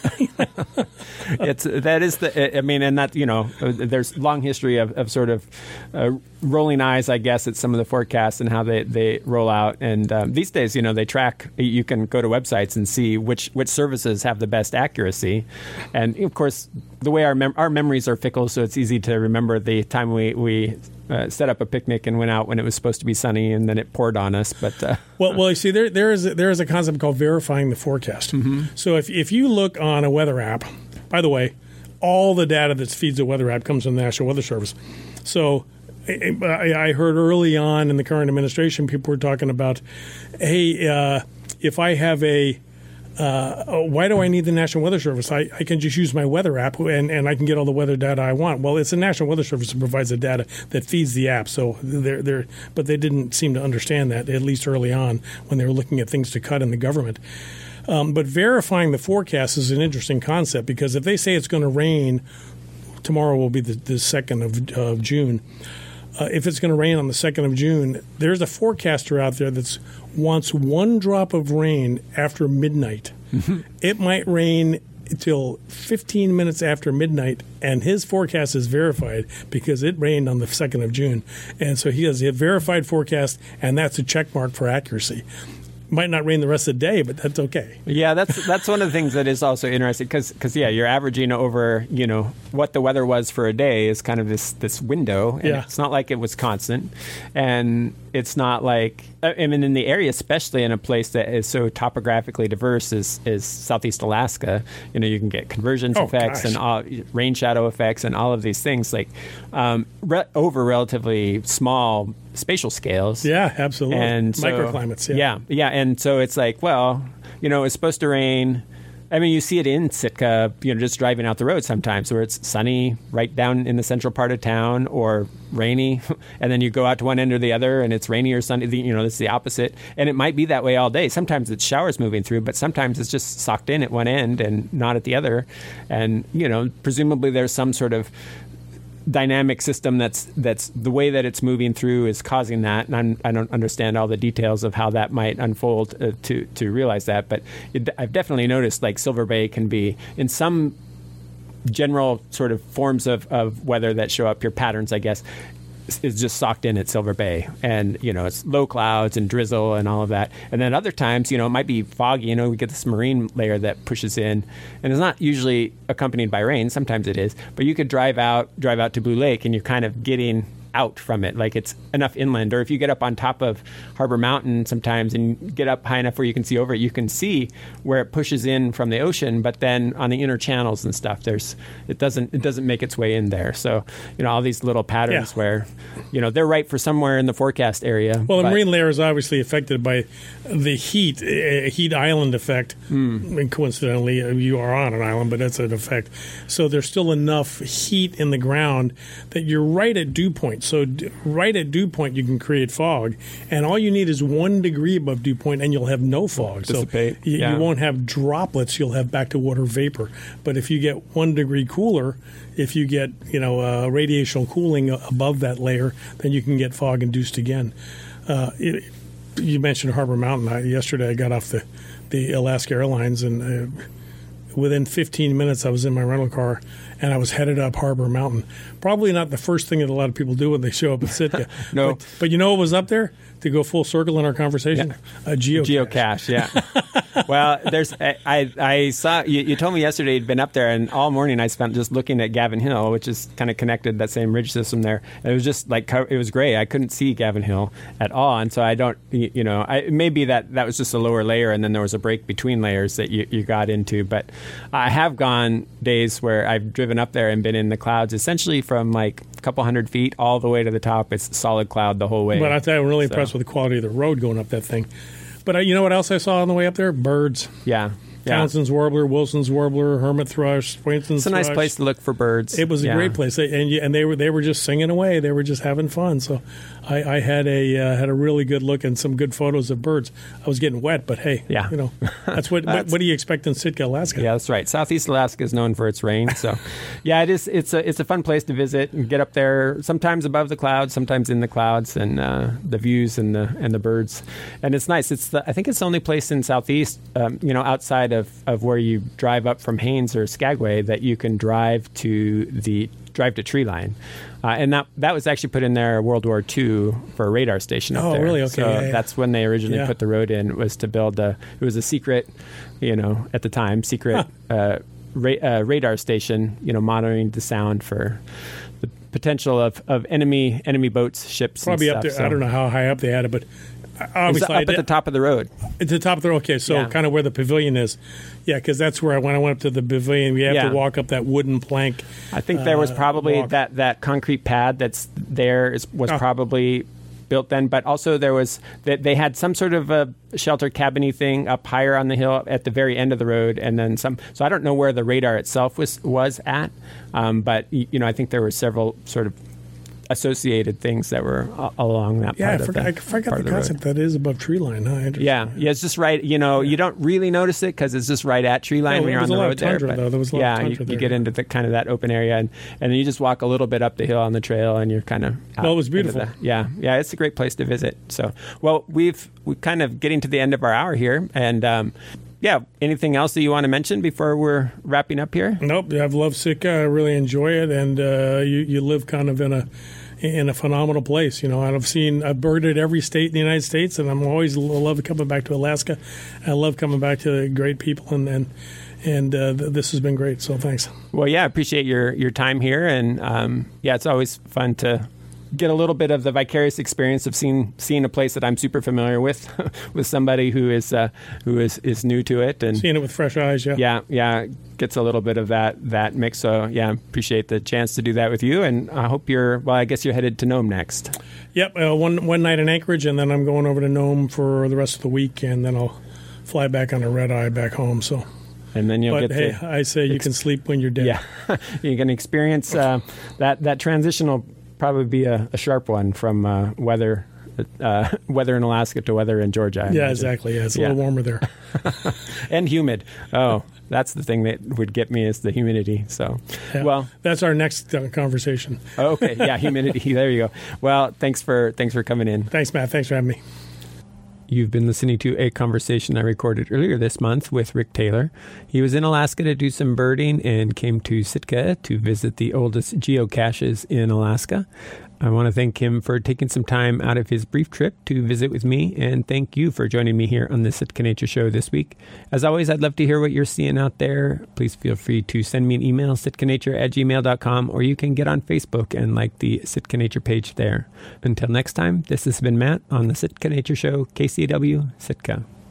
Speaker 1: it's that is the, I mean, and that, you know, there's long history of, of sort of uh, rolling eyes, I guess, at some of the forecasts and how they, they roll out. And um, these days, you know, they track, you can go to websites and see which, which services have the best accuracy. And, of course, the way our mem- our memories are fickle, so it's easy to remember the time we, we uh, set up a picnic and went out when it was supposed to be sunny and then it poured on us. But uh,
Speaker 2: well, well, you see, there there is a, there is a concept called verifying the forecast. Mm-hmm. So if if you look on a weather app, by the way, all the data that feeds a weather app comes from the National Weather Service. So I, I heard early on in the current administration, people were talking about, hey, uh, if I have a Uh, why do I need the National Weather Service? I, I can just use my weather app and, and I can get all the weather data I want. Well, it's the National Weather Service that provides the data that feeds the app. So they're, they're, but they didn't seem to understand that, at least early on when they were looking at things to cut in the government. Um, but verifying the forecast is an interesting concept because if they say it's going to rain, tomorrow will be the, the second of, of June. Uh, if it's going to rain on the second of June, there's a forecaster out there that wants one drop of rain after midnight. Mm-hmm. It might rain until fifteen minutes after midnight, and his forecast is verified because it rained on the second of June. And so he has a verified forecast, and that's a check mark for accuracy. Might not rain the rest of the day, but that's okay.
Speaker 1: Yeah, that's that's one of the things that is also interesting because because yeah, you're averaging over, you know, what the weather was for a day is kind of this this window, and
Speaker 2: yeah.
Speaker 1: It's not like it was constant, and it's not like I mean in the area, especially in a place that is so topographically diverse as is Southeast Alaska, you know, you can get convergence
Speaker 2: oh,
Speaker 1: effects
Speaker 2: gosh.
Speaker 1: and all, rain shadow effects and all of these things like um, re- over relatively small spatial scales.
Speaker 2: Yeah, absolutely.
Speaker 1: And so,
Speaker 2: microclimates. Yeah.
Speaker 1: yeah, yeah, and so it's like, well, you know, it's supposed to rain. I mean, you see it in Sitka, you know, just driving out the road sometimes where it's sunny right down in the central part of town or rainy. And then you go out to one end or the other and it's rainy or sunny. You know, it's the opposite. And it might be that way all day. Sometimes it's showers moving through, but sometimes it's just socked in at one end and not at the other. And, you know, presumably there's some sort of dynamic system that's that's the way that it's moving through is causing that, and I'm, I don't understand all the details of how that might unfold uh, to to realize that. But it, I've definitely noticed like Silver Bay can be in some general sort of forms of, of weather that show up, your patterns, I guess, is just socked in at Silver Bay, and you know it's low clouds and drizzle and all of that. And then other times, you know, it might be foggy. You know, we get this marine layer that pushes in, and it's not usually accompanied by rain. Sometimes it is, but you could drive out, drive out to Blue Lake, and you're kind of getting out from it, like it's enough inland. Or if you get up on top of Harbor Mountain sometimes and get up high enough where you can see over it, you can see where it pushes in from the ocean. But then on the inner channels and stuff, there's it doesn't it doesn't make its way in there. So you know all these little patterns yeah. where you know they're right for somewhere in the forecast area.
Speaker 2: Well, the
Speaker 1: but,
Speaker 2: marine layer is obviously affected by the heat, a heat island effect. Mm. And coincidentally, you are on an island, but that's an effect. So there's still enough heat in the ground that you're right at dew point. So d- right at dew point, you can create fog, and all you need is one degree above dew point, and you'll have no fog.
Speaker 1: Dissipate.
Speaker 2: So y-
Speaker 1: yeah.
Speaker 2: you won't have droplets. You'll have back to water vapor. But if you get one degree cooler, if you get you know uh, radiational cooling above that layer, then you can get fog induced again. Uh, it, you mentioned Harbor Mountain. I, yesterday, I got off the the Alaska Airlines, and uh, within fifteen minutes, I was in my rental car, and I was headed up Harbor Mountain. Probably not the first thing that a lot of people do when they show up at Sitka.
Speaker 1: no.
Speaker 2: But, but you know what was up there? To go full circle in our conversation?
Speaker 1: Yeah.
Speaker 2: A geocache.
Speaker 1: Geocache, yeah. Well, there's I, I, I saw, you, you told me yesterday you'd been up there, and all morning I spent just looking at Gavin Hill, which is kind of connected, that same ridge system there. And it was just like, it was gray. I couldn't see Gavin Hill at all. And so I don't, you know, I, maybe that, that was just a lower layer, and then there was a break between layers that you, you got into. But I have gone days where I've driven up there and been in the clouds, essentially from like a couple hundred feet all the way to the top. It's solid cloud the whole way.
Speaker 2: But I tell you, I'm really
Speaker 1: so.
Speaker 2: impressed with the quality of the road going up that thing. But uh, you know what else I saw on the way up there? Birds.
Speaker 1: Yeah. Yeah.
Speaker 2: Townsend's warbler, Wilson's warbler, hermit thrush, Swainson's
Speaker 1: It's a nice
Speaker 2: thrush.
Speaker 1: place to look for birds.
Speaker 2: It was a
Speaker 1: yeah.
Speaker 2: great place, and and they were they were just singing away. They were just having fun. So, I, I had a uh, had a really good look and some good photos of birds. I was getting wet, but hey,
Speaker 1: yeah.
Speaker 2: you know that's what that's, what, what do you expect in Sitka, Alaska?
Speaker 1: Yeah, that's right. Southeast Alaska is known for its rain, so yeah, it is. It's a it's a fun place to visit and get up there. Sometimes above the clouds, sometimes in the clouds, and uh, the views and the and the birds, and it's nice. It's the I think it's the only place in Southeast, um, you know, outside of, of where you drive up from Haines or Skagway that you can drive to the drive to tree line, uh, and that that was actually put in there World War Two for a radar station up
Speaker 2: oh,
Speaker 1: there.
Speaker 2: Oh, really? Okay.
Speaker 1: So
Speaker 2: yeah, yeah.
Speaker 1: that's when they originally
Speaker 2: yeah.
Speaker 1: put the road in, was to build a. It was a secret, you know, at the time, secret huh. uh, ra- uh, radar station, you know, monitoring the sound for the potential of, of enemy enemy boats, ships.
Speaker 2: Probably
Speaker 1: and
Speaker 2: up
Speaker 1: stuff,
Speaker 2: there.
Speaker 1: so.
Speaker 2: I don't know how high up they had it, but. Obviously,
Speaker 1: up at the top of the road.
Speaker 2: At the top of the road, okay, so
Speaker 1: yeah.
Speaker 2: kind of where the pavilion is. Yeah, because that's where I, when I went up to the pavilion, we have
Speaker 1: yeah.
Speaker 2: to walk up that wooden plank.
Speaker 1: I think there was probably
Speaker 2: uh,
Speaker 1: that, that concrete pad that's there is, was
Speaker 2: oh.
Speaker 1: probably built then, but also there was that they had some sort of a shelter cabiny thing up higher on the hill at the very end of the road, and then some. So I don't know where the radar itself was was at, um, but you know I think there were several sort of associated things that were uh, along that
Speaker 2: yeah,
Speaker 1: part
Speaker 2: I
Speaker 1: of
Speaker 2: forgot,
Speaker 1: the
Speaker 2: I forgot
Speaker 1: part
Speaker 2: the
Speaker 1: of the
Speaker 2: concept
Speaker 1: road.
Speaker 2: That is above tree line. Huh?
Speaker 1: Yeah, yeah, it's just right. You know, you don't really notice it because it's just right at tree line
Speaker 2: no,
Speaker 1: when you're on the road there.
Speaker 2: Tundra,
Speaker 1: but
Speaker 2: though. There was a lot
Speaker 1: yeah,
Speaker 2: of tundra
Speaker 1: you,
Speaker 2: there,
Speaker 1: you get
Speaker 2: yeah.
Speaker 1: into the kind of that open area, and, and then you just walk a little bit up the hill on the trail, and you're kind of out
Speaker 2: well, it was
Speaker 1: into
Speaker 2: beautiful.
Speaker 1: The, yeah, yeah, it's a great place to visit. So, well, we've we kind of getting to the end of our hour here, and. Um, Yeah. Anything else that you want to mention before we're wrapping up here?
Speaker 2: Nope. I've loved Sitka. I really enjoy it, and uh, you you live kind of in a in a phenomenal place. You know, I've seen I've birded every state in the United States, and I'm always love coming back to Alaska. I love coming back to the great people, and and and uh, th- this has been great. So thanks.
Speaker 1: Well, yeah, I appreciate your your time here, and um, yeah, it's always fun to get a little bit of the vicarious experience of seeing seeing a place that I'm super familiar with, with somebody who is uh, who is, is new to it, and
Speaker 2: seeing it with fresh eyes. Yeah,
Speaker 1: yeah, yeah, gets a little bit of that that mix. So yeah, appreciate the chance to do that with you, and I hope you're. Well, I guess you're headed to Nome next.
Speaker 2: Yep, uh, one one night in Anchorage, and then I'm going over to Nome for the rest of the week, and then I'll fly back on a red eye back home. So.
Speaker 1: And then you'll
Speaker 2: but
Speaker 1: get
Speaker 2: hey,
Speaker 1: to,
Speaker 2: I say you can sleep when you're dead.
Speaker 1: Yeah, you can experience uh, that that transitional. Probably be a, a sharp one from uh, weather, uh, weather in Alaska to weather in Georgia. I
Speaker 2: yeah,
Speaker 1: imagine.
Speaker 2: exactly. Yeah, it's a
Speaker 1: yeah.
Speaker 2: little warmer there,
Speaker 1: and humid. Oh, that's the thing that would get me is the humidity. So,
Speaker 2: yeah.
Speaker 1: well,
Speaker 2: that's our next uh, conversation.
Speaker 1: Okay, yeah, humidity. There you go. Well, thanks for thanks for coming in.
Speaker 2: Thanks, Matt. Thanks for having me.
Speaker 1: You've been listening to a conversation I recorded earlier this month with Rick Taylor. He was in Alaska to do some birding and came to Sitka to visit the oldest geocaches in Alaska. I want to thank him for taking some time out of his brief trip to visit with me, and thank you for joining me here on the Sitka Nature Show this week. As always, I'd love to hear what you're seeing out there. Please feel free to send me an email, sitkanature at gmail dot com, or you can get on Facebook and like the Sitka Nature page there. Until next time, this has been Matt on the Sitka Nature Show, K C A W, Sitka.